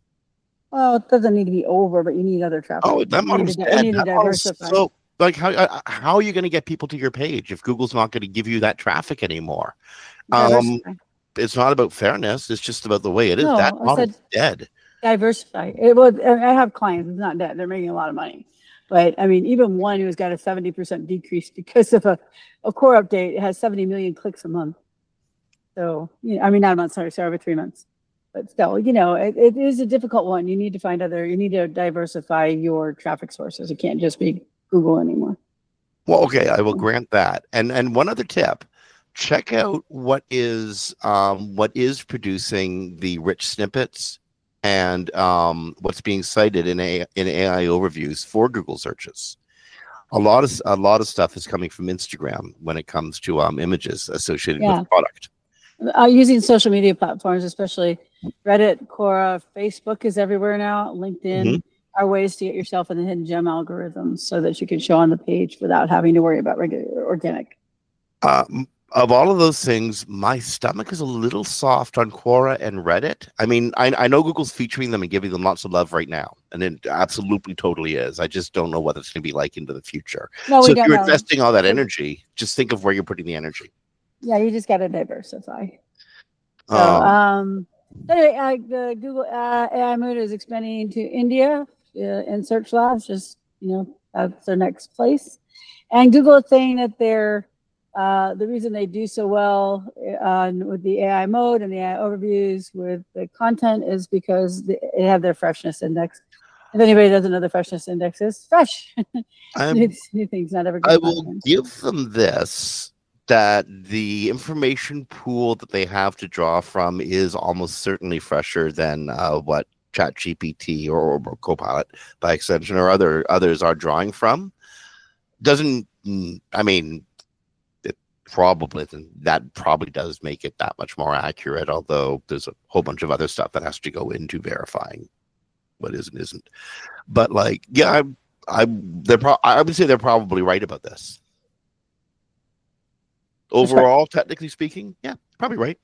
Well, it doesn't need to be over, but you need other traffic. Oh, that model's you dead. need to that diversify. So, like, how, how are you going to get people to your page if Google's not going to give you that traffic anymore? Um, it's not about fairness. It's just about the way it is. No, that model's dead. Diversify. It was. I have clients. It's not dead. They're making a lot of money. But I mean, even one who's got a seventy percent decrease because of a, a core update has seventy million clicks a month. So, you know, I mean, not a month, sorry, sorry, over three months. But still, you know, it, it is a difficult one. You need to find other, you need to diversify your traffic sources. It can't just be Google anymore. Well, okay, I will grant that. And and one other tip, check out what is um, what is producing the rich snippets and um, what's being cited in a in A I overviews for Google searches. A lot of a lot of stuff is coming from Instagram when it comes to um, images associated yeah. with product. Uh, using social media platforms, especially Reddit, Quora, Facebook is everywhere now. LinkedIn mm-hmm. are ways to get yourself in the hidden gem algorithms so that you can show on the page without having to worry about regular organic. Uh, of all of those things, my stomach is a little soft on Quora and Reddit. I mean, I, I know Google's featuring them and giving them lots of love right now, and it absolutely totally is. I just don't know what it's going to be like into the future. No, so we if don't you're know. investing all that energy, just think of where you're putting the energy. Yeah, you just got to diversify. So, um, um anyway, uh, the Google uh, A I Mood is expanding to India uh, in Search Labs. Just, you know, that's their next place. And Google is saying that they're uh, the reason they do so well uh, with the A I mode and the A I overviews with the content is because they have their freshness index. If anybody doesn't know, the freshness index is fresh. new, new things, not ever good I will content. give them this, that the information pool that they have to draw from is almost certainly fresher than uh, what ChatGPT or, or Copilot by extension or other others are drawing from. Doesn't, I mean, it probably, that probably does make it that much more accurate, although there's a whole bunch of other stuff that has to go into verifying what is and isn't. But like, yeah, I, I, they're pro- I would say they're probably right about this. Overall, technically speaking, yeah, probably right.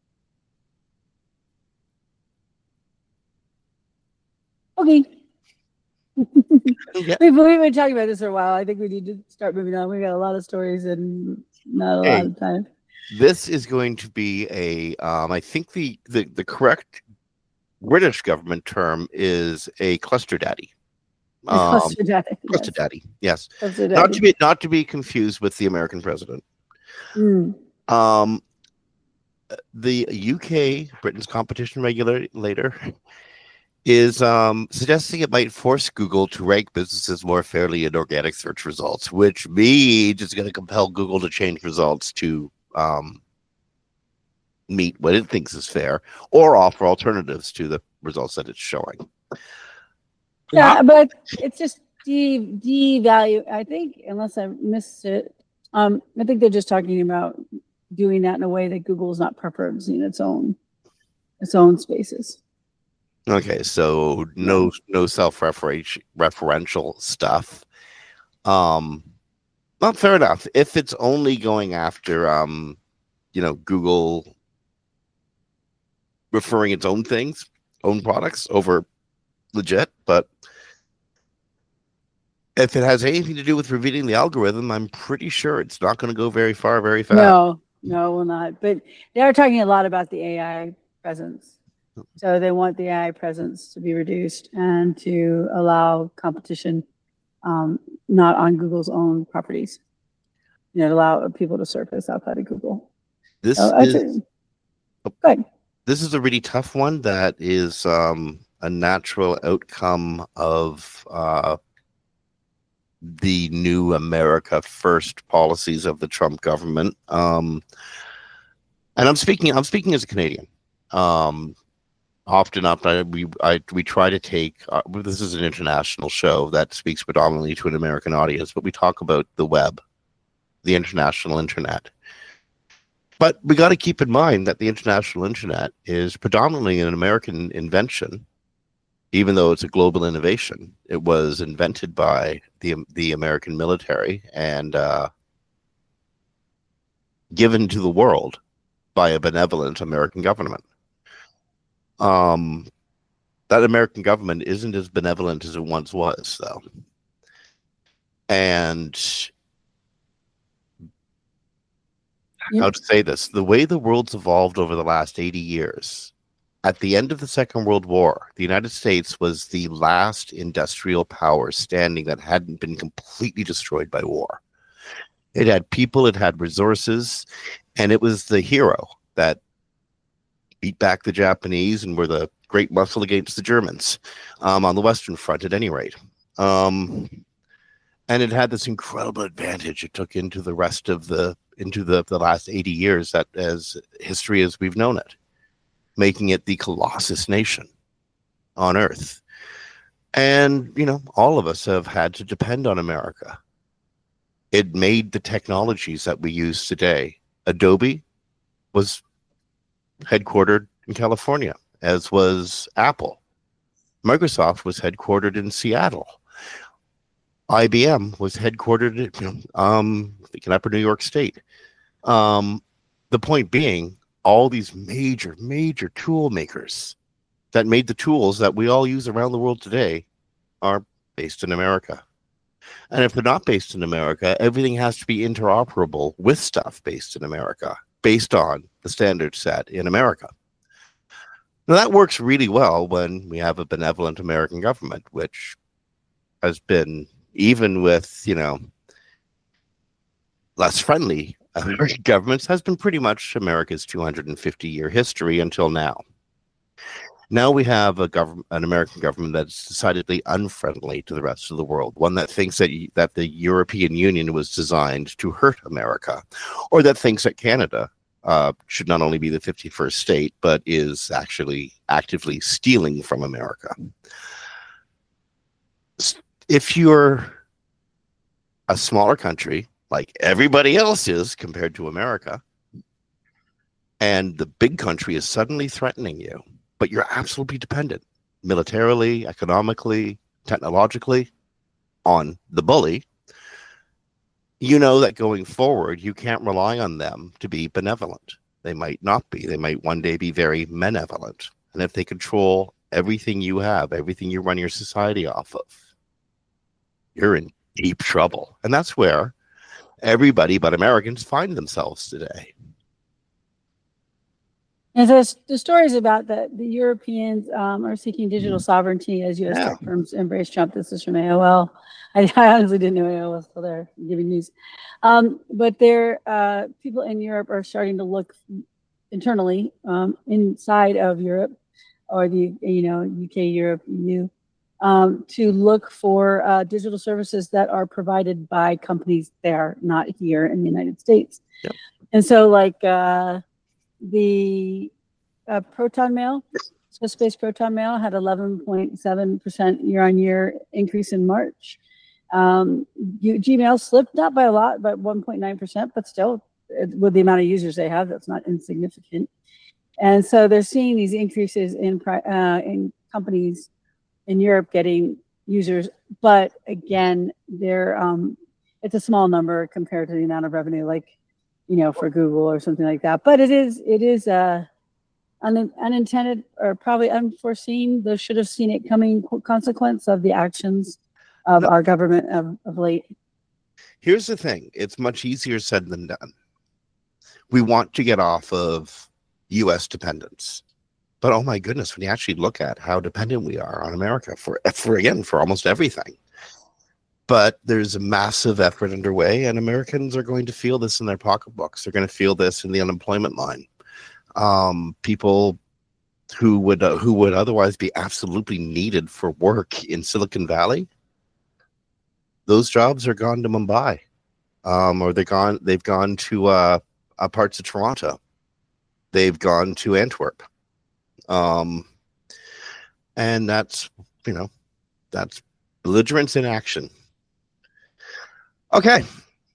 Okay. Yeah. we've, we've been talking about this for a while. I think we need to start moving on. We got a lot of stories and not a hey, lot of time. This is going to be a, um, I think the, the, the correct British government term is a cluster daddy. Um, cluster daddy. Cluster yes. daddy. Yes. Cluster daddy. Not to be not to be confused with the American president. Mm. Um, the U K, Britain's competition regulator, is um, suggesting it might force Google to rank businesses more fairly in organic search results, which means it's going to compel Google to change results to um, meet what it thinks is fair or offer alternatives to the results that it's showing. Yeah, Not- but it's just de- devalue. I think, unless I missed it, um, I think they're just talking about doing that in a way that Google is not preferencing its own its own spaces. Okay, so no no self-referential stuff. Um, well, fair enough. If it's only going after, um, you know, Google referring its own things, own products over legit, but if it has anything to do with revealing the algorithm, I'm pretty sure it's not going to go very far, very fast. No, no, it will not. But they are talking a lot about the A I presence. So they want the A I presence to be reduced and to allow competition, um, not on Google's own properties. You know, allow people to surface outside of Google. This so, is good. This is a really tough one that is um, a natural outcome of uh, the new America First policies of the Trump government. Um, and I'm speaking. I'm speaking as a Canadian. Um, Often up, I, we I, we try to take. Uh, this is an international show that speaks predominantly to an American audience, but we talk about the web, the international internet. But we got to keep in mind that the international internet is predominantly an American invention, even though it's a global innovation. It was invented by the the American military and uh, given to the world by a benevolent American government. Um, that American government isn't as benevolent as it once was, though. And yep. how to say this, the way the world's evolved over the last eighty years, at the end of the Second World War, the United States was the last industrial power standing that hadn't been completely destroyed by war. It had people, it had resources, and it was the hero that beat back the Japanese and were the great muscle against the Germans um, on the Western Front, at any rate. Um, and it had this incredible advantage it took into the rest of the into the, the last eighty years, that as history as we've known it, making it the Colossus nation on Earth. And, you know, all of us have had to depend on America. It made the technologies that we use today. Adobe was headquartered in California, as was Apple. Microsoft was headquartered in Seattle. I B M was headquartered in, you know, um, in Upper New York State. Um, the point being, all these major, major tool makers that made the tools that we all use around the world today are based in America. And if they're not based in America, everything has to be interoperable with stuff based in America, based on the standard set in America. Now, that works really well when we have a benevolent American government, which has been, even with, you know, less friendly American governments has been pretty much America's two hundred fifty year history until now. Now we have a government, an American government that's decidedly unfriendly to the rest of the world, one that thinks that that the European Union was designed to hurt America, or that thinks that Canada uh, should not only be the fifty-first state, but is actually actively stealing from America. If you're a smaller country, like everybody else is compared to America, and the big country is suddenly threatening you, but you're absolutely dependent militarily, economically, technologically on the bully, you know that going forward, you can't rely on them to be benevolent. They might not be. They might one day be very malevolent. And if they control everything you have, everything you run your society off of, you're in deep trouble. And that's where everybody but Americans find themselves today. And so the stories about that the Europeans um, are seeking digital sovereignty as U S yeah. tech firms embrace Trump. This is from A O L. I, I honestly didn't know A O L was still there giving news. Um, but there, uh, people in Europe are starting to look internally um, inside of Europe, or the you know U K, Europe, E U, um, to look for uh, digital services that are provided by companies there, not here in the United States. Yep. And so, like. Uh, The uh, Proton Mail, Swiss-based Proton Mail, had eleven point seven percent year-on-year increase in March. Um, you, Gmail slipped, not by a lot, but one point nine percent, but still, it, with the amount of users they have, that's not insignificant. And so they're seeing these increases in uh, in companies in Europe getting users, but again, they're um, it's a small number compared to the amount of revenue, like. You know, for Google or something like that. But it is, it is a un, unintended or probably unforeseen, though should have seen it coming consequence of the actions of no. our government of, of late. Here's the thing. It's much easier said than done. We want to get off of U S dependence. But oh my goodness, when you actually look at how dependent we are on America for, for again, for almost everything. But there's a massive effort underway, and Americans are going to feel this in their pocketbooks. They're going to feel this in the unemployment line. Um, people who would uh, who would otherwise be absolutely needed for work in Silicon Valley, those jobs are gone to Mumbai, um, or they gone they've gone to uh, uh, parts of Toronto. They've gone to Antwerp, um, and that's you know that's belligerence in action. Okay.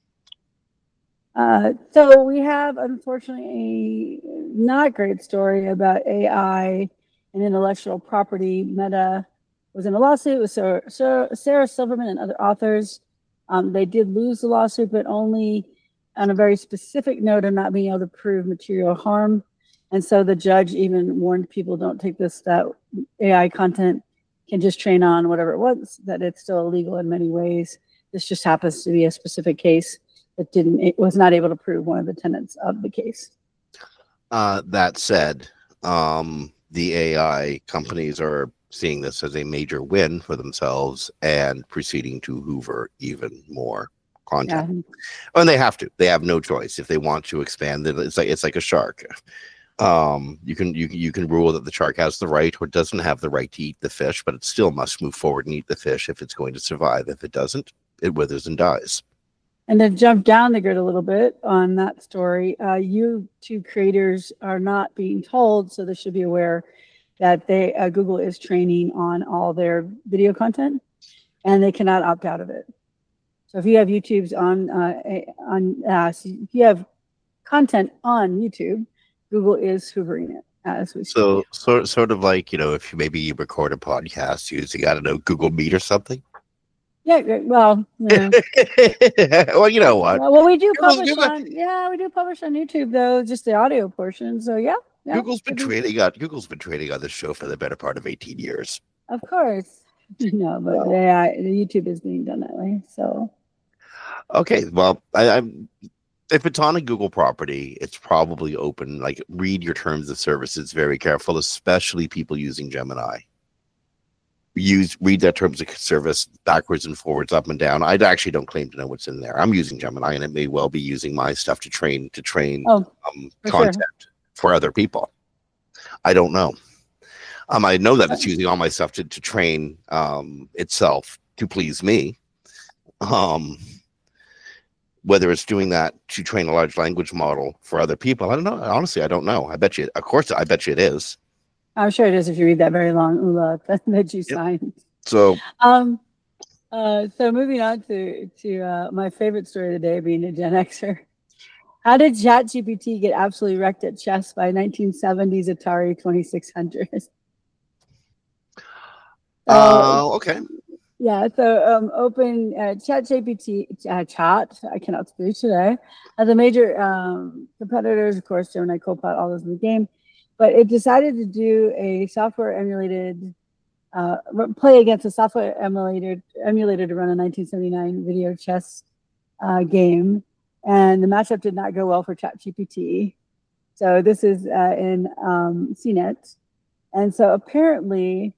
Uh, so we have, unfortunately, a not great story about A I and intellectual property. Meta was in a lawsuit with Sarah, Sarah Silverman and other authors. Um, they did lose the lawsuit, but only on a very specific note of not being able to prove material harm. And so the judge even warned people, don't take this, that A I content can just train on whatever it wants, that it's still illegal in many ways. This just happens to be a specific case that didn't, it was not able to prove one of the tenets of the case. Uh, that said, um, the A I companies are seeing this as a major win for themselves and proceeding to hoover even more content. Yeah. And they have to. They have no choice if they want to expand it. It's like it's like a shark. Um, you can you you can rule that the shark has the right or doesn't have the right to eat the fish, but it still must move forward and eat the fish if it's going to survive. If it doesn't, it withers and dies. And to jump down the grid a little bit on that story, uh, YouTube creators are not being told, so they should be aware that they uh, Google is training on all their video content, and they cannot opt out of it. So if you have YouTube's on uh, on uh, so if you have content on YouTube, Google is hoovering it as we speak. So sort sort of like, you know, if you maybe you record a podcast using, I don't know, Google Meet or something. Yeah, well, yeah. Well, you know what? Well, we do publish on, yeah, we do publish on YouTube though, just the audio portion. So yeah, yeah. Google's been trading on Google's been trading on this show for the better part of eighteen years. Of course, no, but well, yeah, YouTube is being done that way. So, okay, well, I, I'm. If it's on a Google property, it's probably open. Like, read your terms of services very careful, especially people using Gemini. use read their terms of service backwards and forwards, up and down. I actually don't claim to know what's in there. I'm using Gemini, and it may well be using my stuff to train to train Oh, um, for content sure. for other people. I don't know. Um, I know that it's using all my stuff to to train um, itself to please me. Um, whether it's doing that to train a large language model for other people, I don't know. Honestly, I don't know. I bet you, of course, I bet you it is. I'm sure it is if you read that very long U L A that, that you Yep. signed. So, um, uh, so moving on to to uh, my favorite story of the day, being a Gen Xer. How did ChatGPT get absolutely wrecked at chess by nineteen seventies Atari twenty-six hundred? uh, okay. Yeah, so um, open uh, ChatGPT uh, chat. I cannot speak today. Uh, the major um, competitors, of course, Gemini, Copilot, all those in the game, but it decided to do a software emulated uh, play against a software emulated emulator to run a nineteen seventy-nine video chess uh, game, and the matchup did not go well for ChatGPT. So this is uh, in um, C net, and so apparently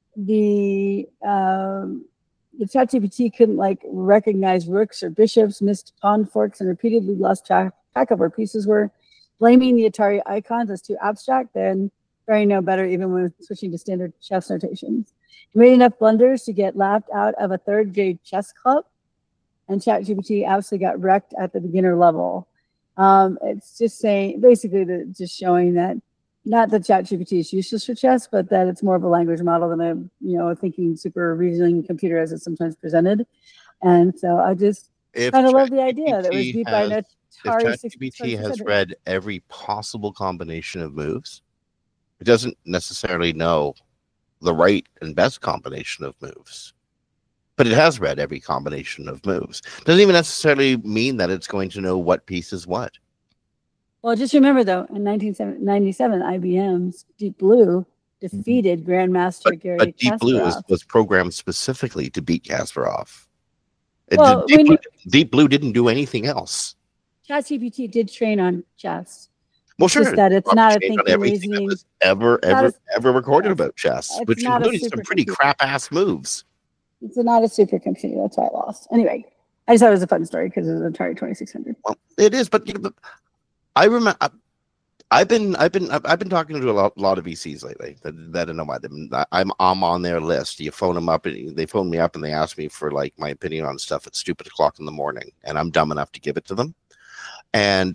the um, the ChatGPT couldn't like recognize rooks or bishops, missed pawn forks, and repeatedly lost track, track of where pieces were, blaming the Atari icons as too abstract and faring no better even when switching to standard chess notations. It made enough blunders to get laughed out of a third grade chess club, and ChatGPT absolutely got wrecked at the beginner level. Um, it's just saying, basically, the, just showing that not that ChatGPT is useless for chess, but that it's more of a language model than a you know a thinking super reasoning computer as it's sometimes presented. And so I just kind of love the idea that it was beat by an Atari. If ChatGPT has read every possible combination of moves, it doesn't necessarily know the right and best combination of moves, but it has read every combination of moves. Doesn't even necessarily mean that it's going to know what piece is what. Well, just remember, though, in nineteen ninety-seven, I B M's Deep Blue defeated Grandmaster but, Gary but Deep Kasparov. Blue was, was programmed specifically to beat Kasparov. Well, Deep, Blue, you, Deep Blue didn't do anything else. ChatGPT did train on chess. Well, it's sure. Just that it's not a thinking, everything reasoning. that was ever, ever, a, ever recorded yes, about chess, which included some pretty crap-ass moves. It's not a supercomputer. That's why I lost. Anyway, I just thought it was a fun story because it was an Atari twenty-six hundred. Well, it is, but you know, I remember. I, I've been, I've been, I've been talking to a lot, lot of V Cs lately that, that I know about them. I'm, I'm on their list. You phone them up, and they phone me up, and they ask me for like my opinion on stuff at stupid o'clock in the morning, and I'm dumb enough to give it to them. And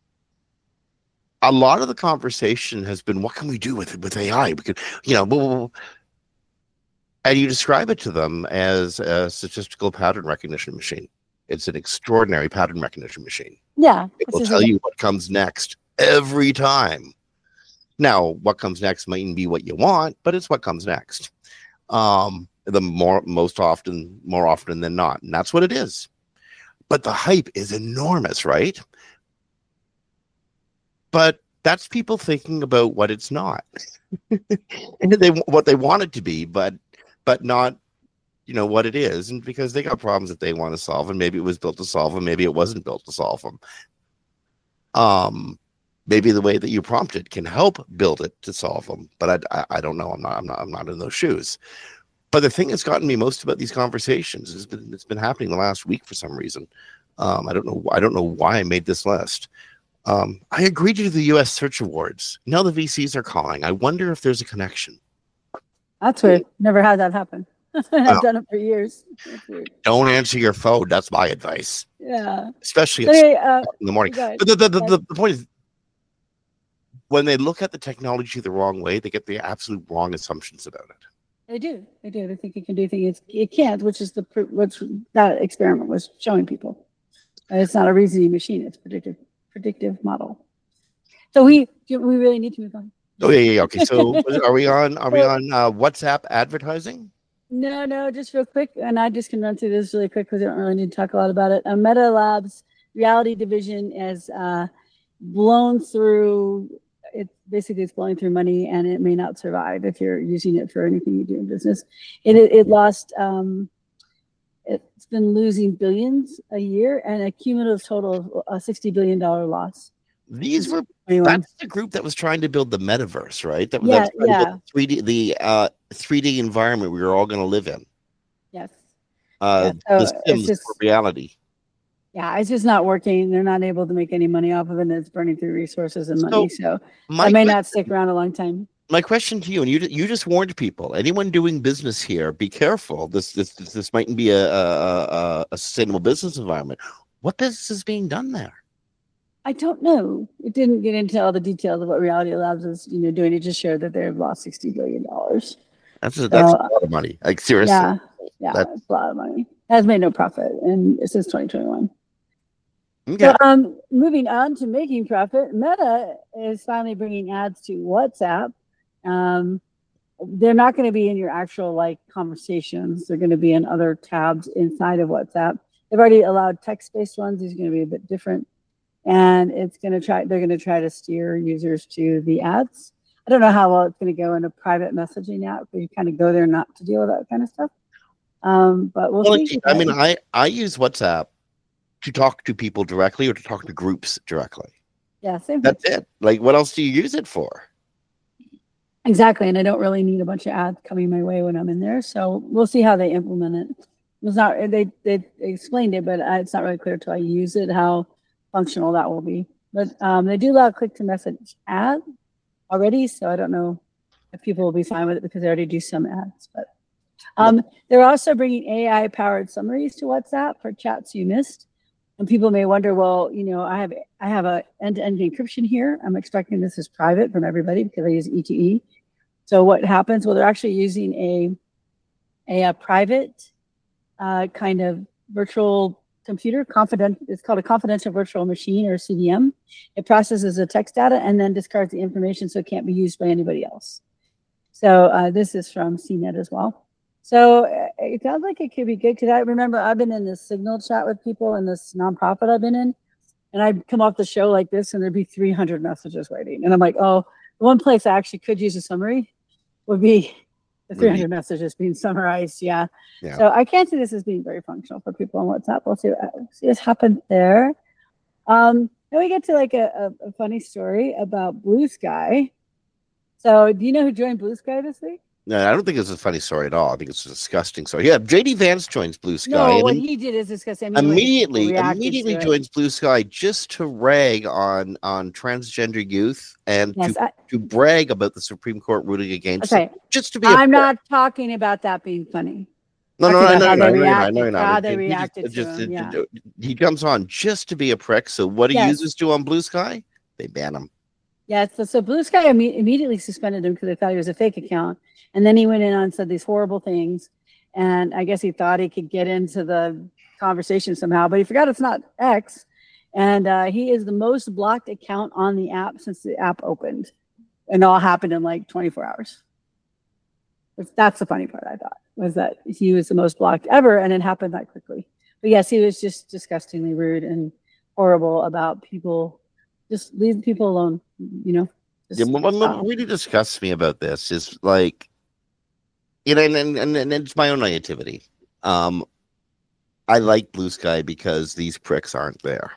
a lot of the conversation has been, what can we do with it with A I? We could, you know, blah, blah, blah. And you describe it to them as a statistical pattern recognition machine. It's an extraordinary pattern recognition machine. Yeah. It will tell you what comes next every time. Now, what comes next mightn't be what you want, but it's what comes next. Um, the more, most often, more often than not. And that's what it is. But the hype is enormous, right? But that's people thinking about what it's not. And they what they want it to be, but but not, you know, what it is. And because they got problems that they want to solve, and maybe it was built to solve them, maybe it wasn't built to solve them. Um, maybe the way that you prompt it can help build it to solve them, but I, I, I don't know. I'm not, I'm not, I'm not in those shoes. But the thing that's gotten me most about these conversations has been, it's been happening the last week for some reason. Um, I don't know. I don't know why I made this list. Um, I agreed to do the U S Search Awards. Now the V Cs are calling. I wonder if there's a connection. That's weird. Never had that happen. I've well, done it for years. Don't answer your phone. That's my advice. Yeah. Especially anyway, uh, in the morning. But the, the, the, the, the point is, when they look at the technology the wrong way, they get the absolute wrong assumptions about it. They do. They do. They think it can do things it can't, which is the which that experiment was showing people. And it's not a reasoning machine. It's predictive predictive model. So we we really need to move on. Oh yeah, yeah. Okay. So are we on? Are we on uh, WhatsApp advertising? No, no. Just real quick, and I just can run through this really quick because I don't really need to talk a lot about it. Uh, Meta Labs reality division is uh, blown through. It basically it's blowing through money, and it may not survive if you're using it for anything you do in business. It it, it lost. Um, it's been losing billions a year, and a cumulative total of a sixty billion dollar loss. These were twenty-one. that's the group that was trying to build the metaverse, right? That, that Yeah, was trying to yeah. build the three D the uh three D environment we were all going to live in. Yes. Uh, Yeah, the so it's Sims just for reality. yeah, it's just not working. They're not able to make any money off of it, and it's burning through resources and money. So So my I may question, not stick around a long time. my question to you, and you you just warned people, anyone doing business here, be careful. This this this, this mightn't be a, a a a sustainable business environment. What business is being done there? I don't know. It didn't get into all the details of what Reality Labs is, you know, doing. It just showed that they've lost sixty billion dollars. That's a, that's So, a lot of money. Like seriously, yeah, yeah, That's, it's a lot of money. Has made no profit, and it says twenty twenty-one. okay. So, um, moving on to making profit, Meta is finally bringing ads to WhatsApp. Um, they're not going to be in your actual like conversations. They're going to be in other tabs inside of WhatsApp. They've already allowed text-based ones. These are going to be a bit different, and it's going to try. They're going to try to steer users to the ads. I don't know how well it's going to go in a private messaging app, but you kind of go there not to deal with that kind of stuff. Um, but we'll Well, see. I mean, I I use WhatsApp to talk to people directly or to talk to groups directly. Yeah, same. That's it. Like, what else do you use it for? Exactly, and I don't really need a bunch of ads coming my way when I'm in there. So we'll see how they implement it. It's not they they explained it, but it's not really clear till I use it how functional that will be. But um, they do allow click to message ad already, so I don't know if people will be fine with it because they already do some ads. But um, they're also bringing A I powered summaries to WhatsApp for chats you missed. And people may wonder, well, you know, I have I have a end-to-end encryption here. I'm expecting this is private from everybody because I use E two E. So what happens? Well, they're actually using a a, a private uh, kind of virtual computer, confident. It's called a confidential virtual machine or C V M. It processes the text data and then discards the information, so it can't be used by anybody else. So uh, this is from C net as well. So it sounds like it could be good because I remember I've been in this Signal chat with people in this nonprofit I've been in, and I'd come off the show like this, and there'd be three hundred messages waiting, and I'm like, oh, the one place I actually could use a summary would be the three hundred messages being summarized. Yeah. yeah. So I can't see this as being very functional for people on WhatsApp. We'll see what, see what's happened there. Um, then we get to like a, a, a funny story about Blue Sky. So do you know who joined Blue Sky this week? No, I don't think it's a funny story at all. I think it's a disgusting story. Yeah, J D Vance joins Blue Sky. No, what he did is disgusting. I mean, immediately, immediately joins it. Blue Sky just to rag on on transgender youth and yes, to, I, to brag about the Supreme Court ruling against okay. it. Just to be. I'm not talking about that being funny. No, no, I know, I know, I know, how they reacted to him. Yeah. He comes on just to be a prick. So what do yes. users do on Blue Sky? They ban him. Yeah, so, so Blue Sky imme- immediately suspended him because they thought he was a fake account. And then he went in and said these horrible things. And I guess he thought he could get into the conversation somehow, but he forgot it's not X. And uh, he is the most blocked account on the app since the app opened. And it all happened in like twenty-four hours. That's the funny part, I thought, was that he was the most blocked ever. And it happened that quickly. But yes, he was just disgustingly rude and horrible about people. Just leave people alone, you know. Yeah, what, what really disgusts me about this is like, you know, and, and, and it's my own naivety. Um, I like Blue Sky because these pricks aren't there,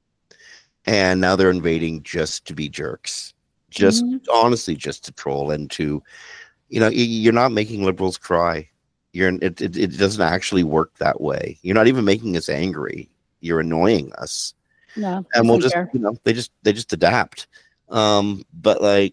and now they're invading just to be jerks, just mm-hmm. honestly, just to troll and to, you know, you're not making liberals cry. You're it, it it doesn't actually work that way. You're not even making us angry. You're annoying us. No, and we'll just care. you know they just they just adapt. Um, but like,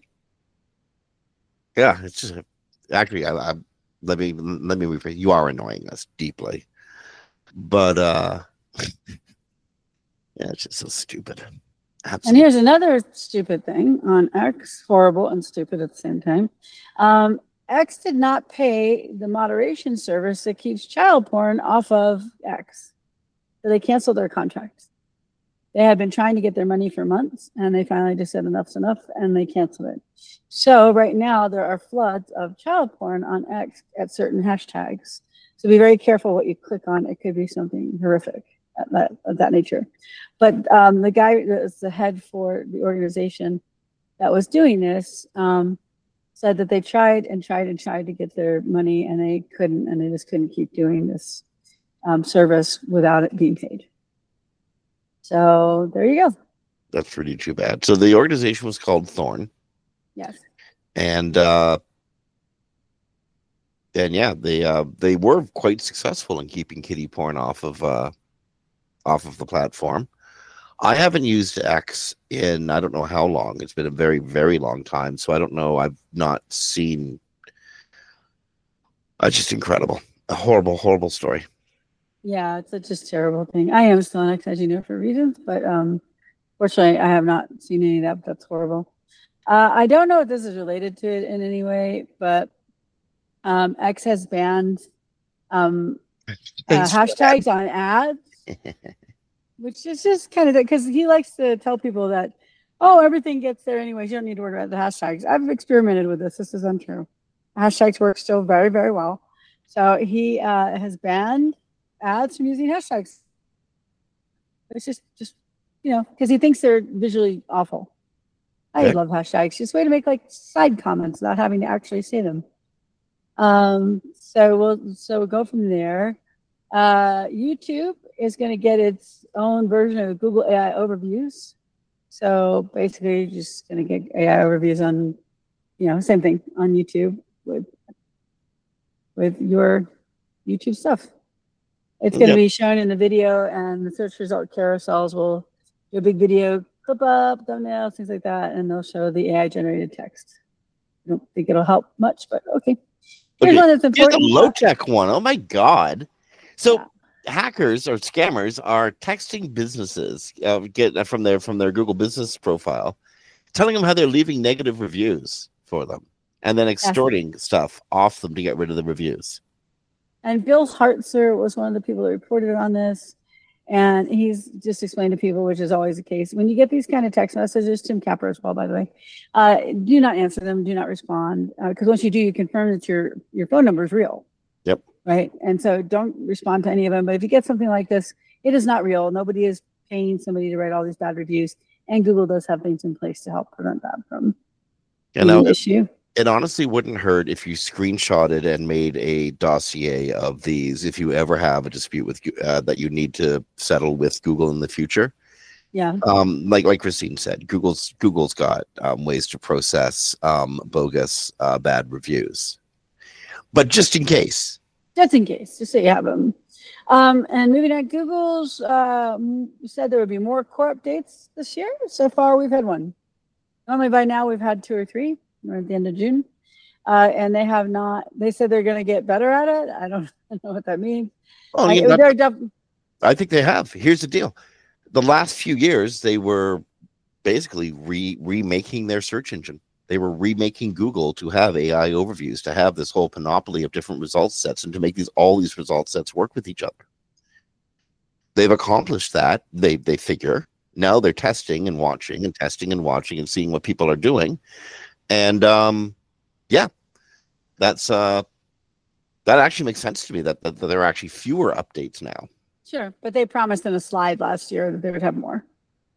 yeah, it's just actually I, I let me let me rephrase. You are annoying us deeply, but uh, yeah, it's just so stupid. Absolutely. And here's another stupid thing on X, horrible and stupid at the same time. Um, X did not pay the moderation service that keeps child porn off of X, so they canceled their contract. They had been trying to get their money for months, and they finally just said enough's enough, and they canceled it. So right now there are floods of child porn on X at certain hashtags. So be very careful what you click on. It could be something horrific at that, of that nature. But um, the guy that was the head for the organization that was doing this um, said that they tried and tried and tried to get their money, and they couldn't, and they just couldn't keep doing this um, service without it being paid. So there you go. That's really too bad. So the organization was called Thorn. Yes. And uh, and yeah, they uh, they were quite successful in keeping kiddie porn off of uh, off of the platform. I haven't used X in I don't know how long. It's been a very, very long time. So I don't know. I've not seen. It's just incredible. A horrible, horrible story. Yeah, it's a just terrible thing. I am still on X, as you know, for reasons, but um, fortunately, I have not seen any of that. But that's horrible. Uh, I don't know if this is related to it in any way, but um, X has banned um, uh, hashtags on ads, which is just kind of because he likes to tell people that, oh, everything gets there anyways. You don't need to worry about the hashtags. I've experimented with this. This is untrue. Hashtags work still very, very well. So he uh, has banned ads from using hashtags. It's just, just you know, because he thinks they're visually awful. I love hashtags. Just a way to make like side comments without having to actually say them. Um, so we'll so we'll go from there. Uh, YouTube is going to get its own version of Google A I overviews. So basically, you're just going to get A I overviews on, you know, same thing on YouTube with with your YouTube stuff. It's going to yep. be shown in the video, and the search result carousels will do a big video clip up, thumbnails, things like that, and they'll show the A I generated text. I don't think it'll help much, but okay. Here's okay. one that's important. Here's a low tech one. Oh my God. So yeah. hackers or scammers are texting businesses uh, get from their from their Google business profile, telling them how they're leaving negative reviews for them, and then extorting yes. stuff off them to get rid of the reviews. And Bill Hartzer was one of the people that reported on this. And he's just explained to people, which is always the case. When you get these kind of text messages, Tim Capper as well, by the way, uh, do not answer them, do not respond. Because uh, once you do, you confirm that your, your phone number is real. Yep. Right. And so don't respond to any of them. But if you get something like this, it is not real. Nobody is paying somebody to write all these bad reviews. And Google does have things in place to help prevent that from being an issue. It honestly wouldn't hurt if you screenshotted and made a dossier of these if you ever have a dispute with uh, that you need to settle with Google in the future. Yeah. Um, like like Christine said, Google's Google's got um, ways to process um, bogus uh, bad reviews, but just in case. Just in case, just so you have them. Um, and moving on, Google's uh, said there would be more core updates this year. So far, we've had one. Normally by now we've had two or three. We're at the end of June. Uh, and they have not, they said they're going to get better at it. I don't, I don't know what that means. Oh, I, yeah, they're def- I think they have. Here's the deal. The last few years, they were basically re remaking their search engine. They were remaking Google to have A I overviews, to have this whole panoply of different result sets, and to make these all these result sets work with each other. They've accomplished that. They they figure. Now they're testing and watching and testing and watching and seeing what people are doing. And um, yeah, that's uh, that actually makes sense to me that, that, that there are actually fewer updates now. Sure, but they promised in a slide last year that they would have more.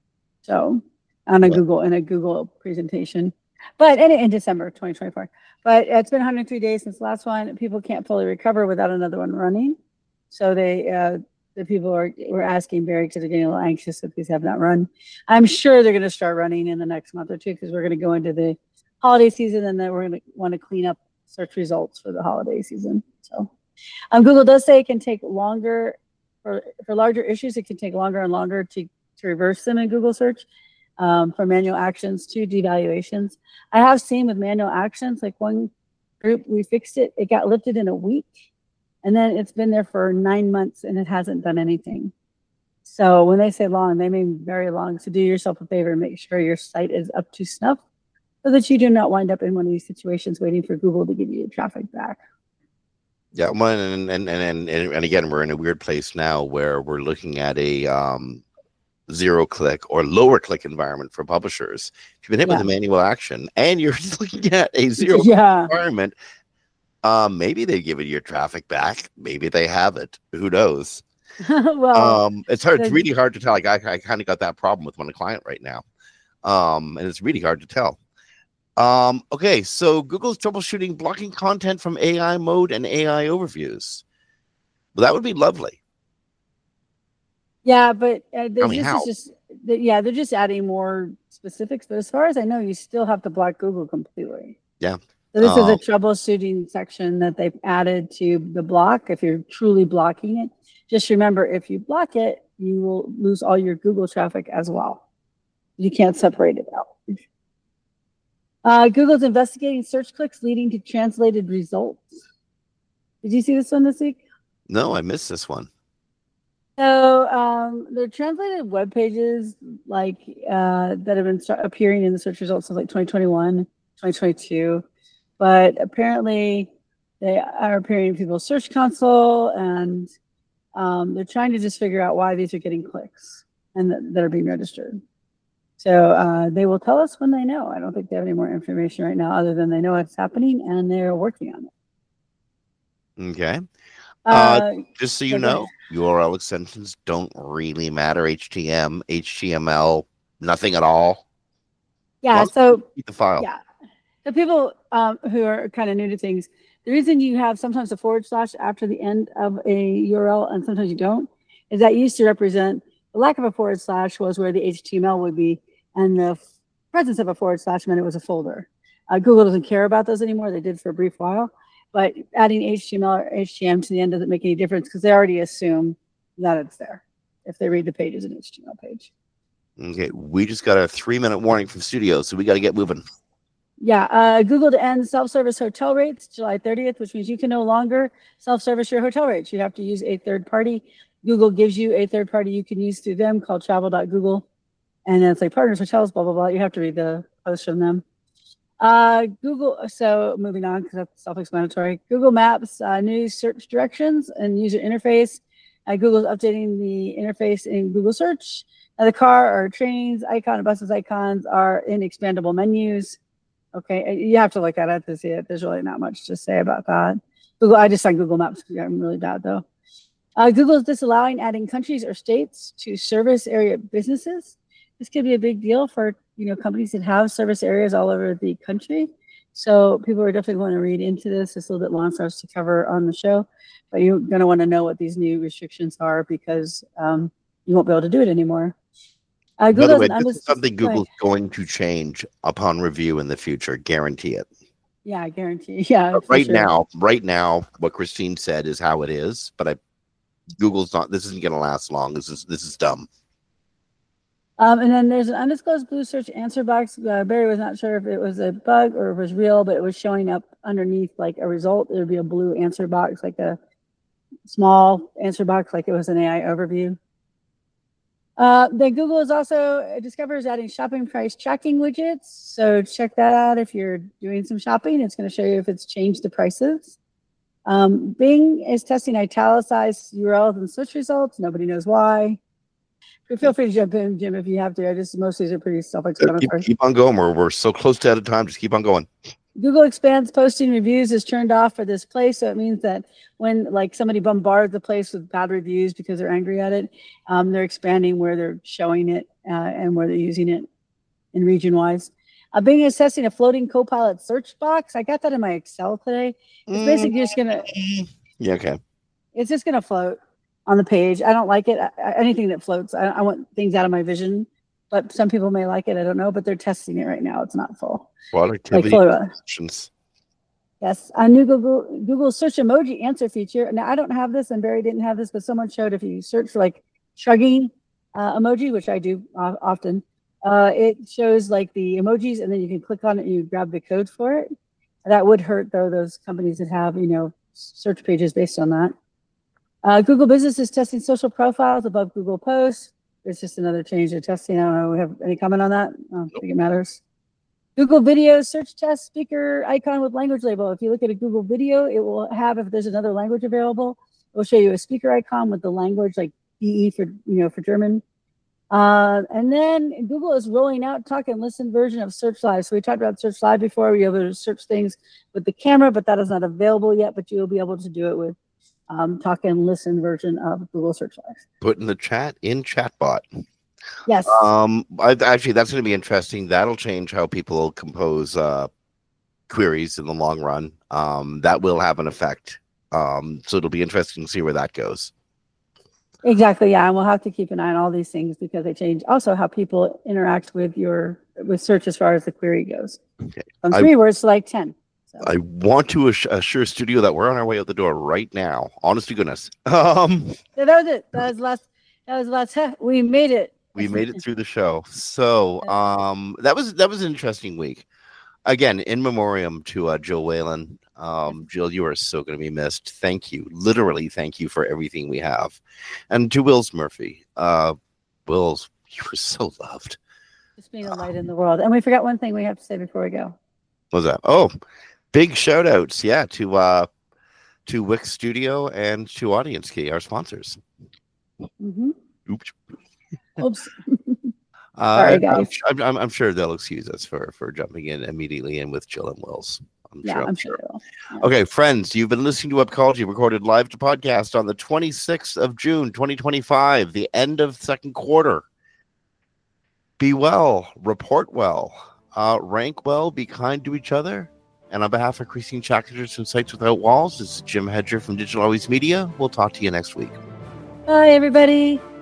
So on a yeah. Google in a Google presentation, but in, in December twenty twenty-four. But it's been one hundred three days since the last one. People can't fully recover without another one running. So they uh, the people are were asking Barry because they're getting a little anxious if these have not run. I'm sure they're going to start running in the next month or two because we're going to go into the holiday season, and then we're going to want to clean up search results for the holiday season. So um, Google does say it can take longer for, for larger issues. It can take longer and longer to, to reverse them in Google search um, from manual actions to devaluations. I have seen with manual actions, like one group, we fixed it. It got lifted in a week, and then it's been there for nine months and it hasn't done anything. So when they say long, they mean very long. So do yourself a favor and make sure your site is up to snuff, so that you do not wind up in one of these situations waiting for Google to give you your traffic back. Yeah, one and and and and again, we're in a weird place now where we're looking at a um, zero click or lower click environment for publishers. If you've been hit yeah. with a manual action and you're looking at a zero yeah. click environment, um, maybe they give it your traffic back. Maybe they haven't. Who knows? well, um, it's hard. It's really hard to tell. Like I, I kind of got that problem with one client right now, um, and it's really hard to tell. Um, okay, so Google's troubleshooting blocking content from A I mode and A I overviews. Well, that would be lovely. Yeah, but uh, this me is how. just th- yeah, they're just adding more specifics. But as far as I know, you still have to block Google completely. Yeah. So this is a Um, troubleshooting section that they've added to the block. If you're truly blocking it, just remember, if you block it, you will lose all your Google traffic as well. You can't separate it out. Uh, Google's investigating search clicks leading to translated results. Did you see this one this week? no, I missed this one. So um, they're translated web pages like uh, that have been start appearing in the search results of like twenty twenty-one, twenty twenty-two, but apparently they are appearing in people's search console, and um, they're trying to just figure out why these are getting clicks and that, that are being registered. So uh, they will tell us when they know. I don't think they have any more information right now other than they know it's happening and they're working on it. Okay. Uh, Uh, just so you so go know, ahead. U R L extensions don't really matter. H T M, H T M L, nothing at all. Yeah, Long as so you keep the file. yeah. The people um, who are kind of new to things, the reason you have sometimes a forward slash after the end of a U R L and sometimes you don't, is that used to represent the lack of a forward slash was where the H T M L would be, and the f- presence of a forward slash meant it was a folder. Uh, Google doesn't care about those anymore. They did for a brief while, but adding H T M L or H T M to the end doesn't make any difference because they already assume that it's there if they read the page as an H T M L page. Okay, we just got a three minute warning from studio, so we got to get moving. Yeah, uh, Google to end self-service hotel rates July thirtieth, which means you can no longer self-service your hotel rates. You have to use a third party. Google gives you a third party you can use through them called travel dot google. And then it's like partners, hotels, blah, blah, blah. You have to read the post from them. Uh, Google, so moving on, because that's self-explanatory. Google Maps, uh, new search directions and user interface. Uh, Google's updating the interface in Google Search. Uh, the car or trains icon and buses icons are in expandable menus. Okay, you have to look at it to see it. There's really not much to say about that. Google, I just saw Google Maps. I'm really bad though. Uh, Google's disallowing adding countries or states to service area businesses. This could be a big deal for you know companies that have service areas all over the country. So people are definitely going to read into this. It's a little bit long for us to cover on the show, but you're going to want to know what these new restrictions are because um, you won't be able to do it anymore. Uh, By the Google way, doesn't this is something go ahead. Google's going to change upon review in the future. Guarantee it. Yeah, I guarantee. Yeah, But for right sure. now, right now, what Christine said is how it is. But I, Google's not. This isn't going to last long. This is this is dumb. Um, and then there's an undisclosed blue search answer box. Uh, Barry was not sure if it was a bug or if it was real, but it was showing up underneath like a result. There would be a blue answer box, like a small answer box, like it was an A I overview. Uh, then Google is also uh, discovers adding shopping price tracking widgets. So check that out if you're doing some shopping. It's going to show you if it's changed the prices. Um, Bing is testing italicized U R Ls and search results. Nobody knows why. Feel free to jump in, Jim, if you have to. I just most of these are pretty Keep, self-explanatory. keep on going. We're we're so close to out of time. Just keep on going. Google expands posting reviews is turned off for this place, so it means that when like somebody bombards the place with bad reviews because they're angry at it, um, they're expanding where they're showing it uh, and where they're using it in region-wise. Uh, Bing is testing a floating Copilot search box. I got that in my Excel today. It's basically just gonna. Yeah. Okay. It's just gonna float on the page. I don't like it. I, anything that floats, I, I want things out of my vision. But some people may like it. I don't know. But they're testing it right now. It's not full. Productivity Like float. options. Yes, a new Google Google search emoji answer feature. Now I don't have this, and Barry didn't have this, but someone showed if you search for like shrugging uh, emoji, which I do uh, often, uh, it shows like the emojis, and then you can click on it and you grab the code for it. That would hurt though those companies that have you know search pages based on that. Uh, Google Business is testing social profiles above Google Posts. It's just another change to testing. I don't know. We have any comment on that? I don't think it matters. Google Video search test speaker icon with language label. If you look at a Google Video, it will have, if there's another language available, it will show you a speaker icon with the language like B E for, you know, for German. Uh, and then Google is rolling out talk and listen version of Search Live. So we talked about Search Live before. We're able to search things with the camera, but that is not available yet, but you'll be able to do it with um, talk and listen version of Google Search Live. Put in the chat in chatbot. Yes. Um, I, actually, that's going to be interesting. That'll change how people compose uh, queries in the long run. Um, that will have an effect. Um, so it'll be interesting to see where that goes. Exactly. Yeah, and we'll have to keep an eye on all these things because they change. Also, how people interact with your with search as far as the query goes. Okay. From three I, words to like ten. So. I want to assure Studio that we're on our way out the door right now. Honest to goodness. Um, yeah, that was it. That was last. That was last. We made it. We made it through the show. So um, that was that was an interesting week. Again, in memoriam to uh, Jill Whalen. Um, Jill, you are so going to be missed. Thank you. Literally, thank you for everything we have. And to Wills Murphy. Uh, Wills, you were so loved. Just being a light um, in the world. And we forgot one thing we have to say before we go. What was that? Oh, big shout outs. Yeah, to uh, to Wix Studio and to Audience Key, our sponsors. Mm-hmm. Oops. Oops. Uh, Sorry, guys. I'm, I'm, I'm sure they'll excuse us for, for jumping in immediately in with Jill and Wills. I'm yeah, sure. I'm, I'm sure. sure. Yeah. Okay, friends, you've been listening to Webcology, recorded live to podcast on the twenty-sixth of June, twenty twenty-five, the end of second quarter. Be well, report well, uh, rank well, be kind to each other. And on behalf of Christine Chakaders from Sites Without Walls, this is Jim Hedger from Digital Always Media. We'll talk to you next week. Bye, everybody.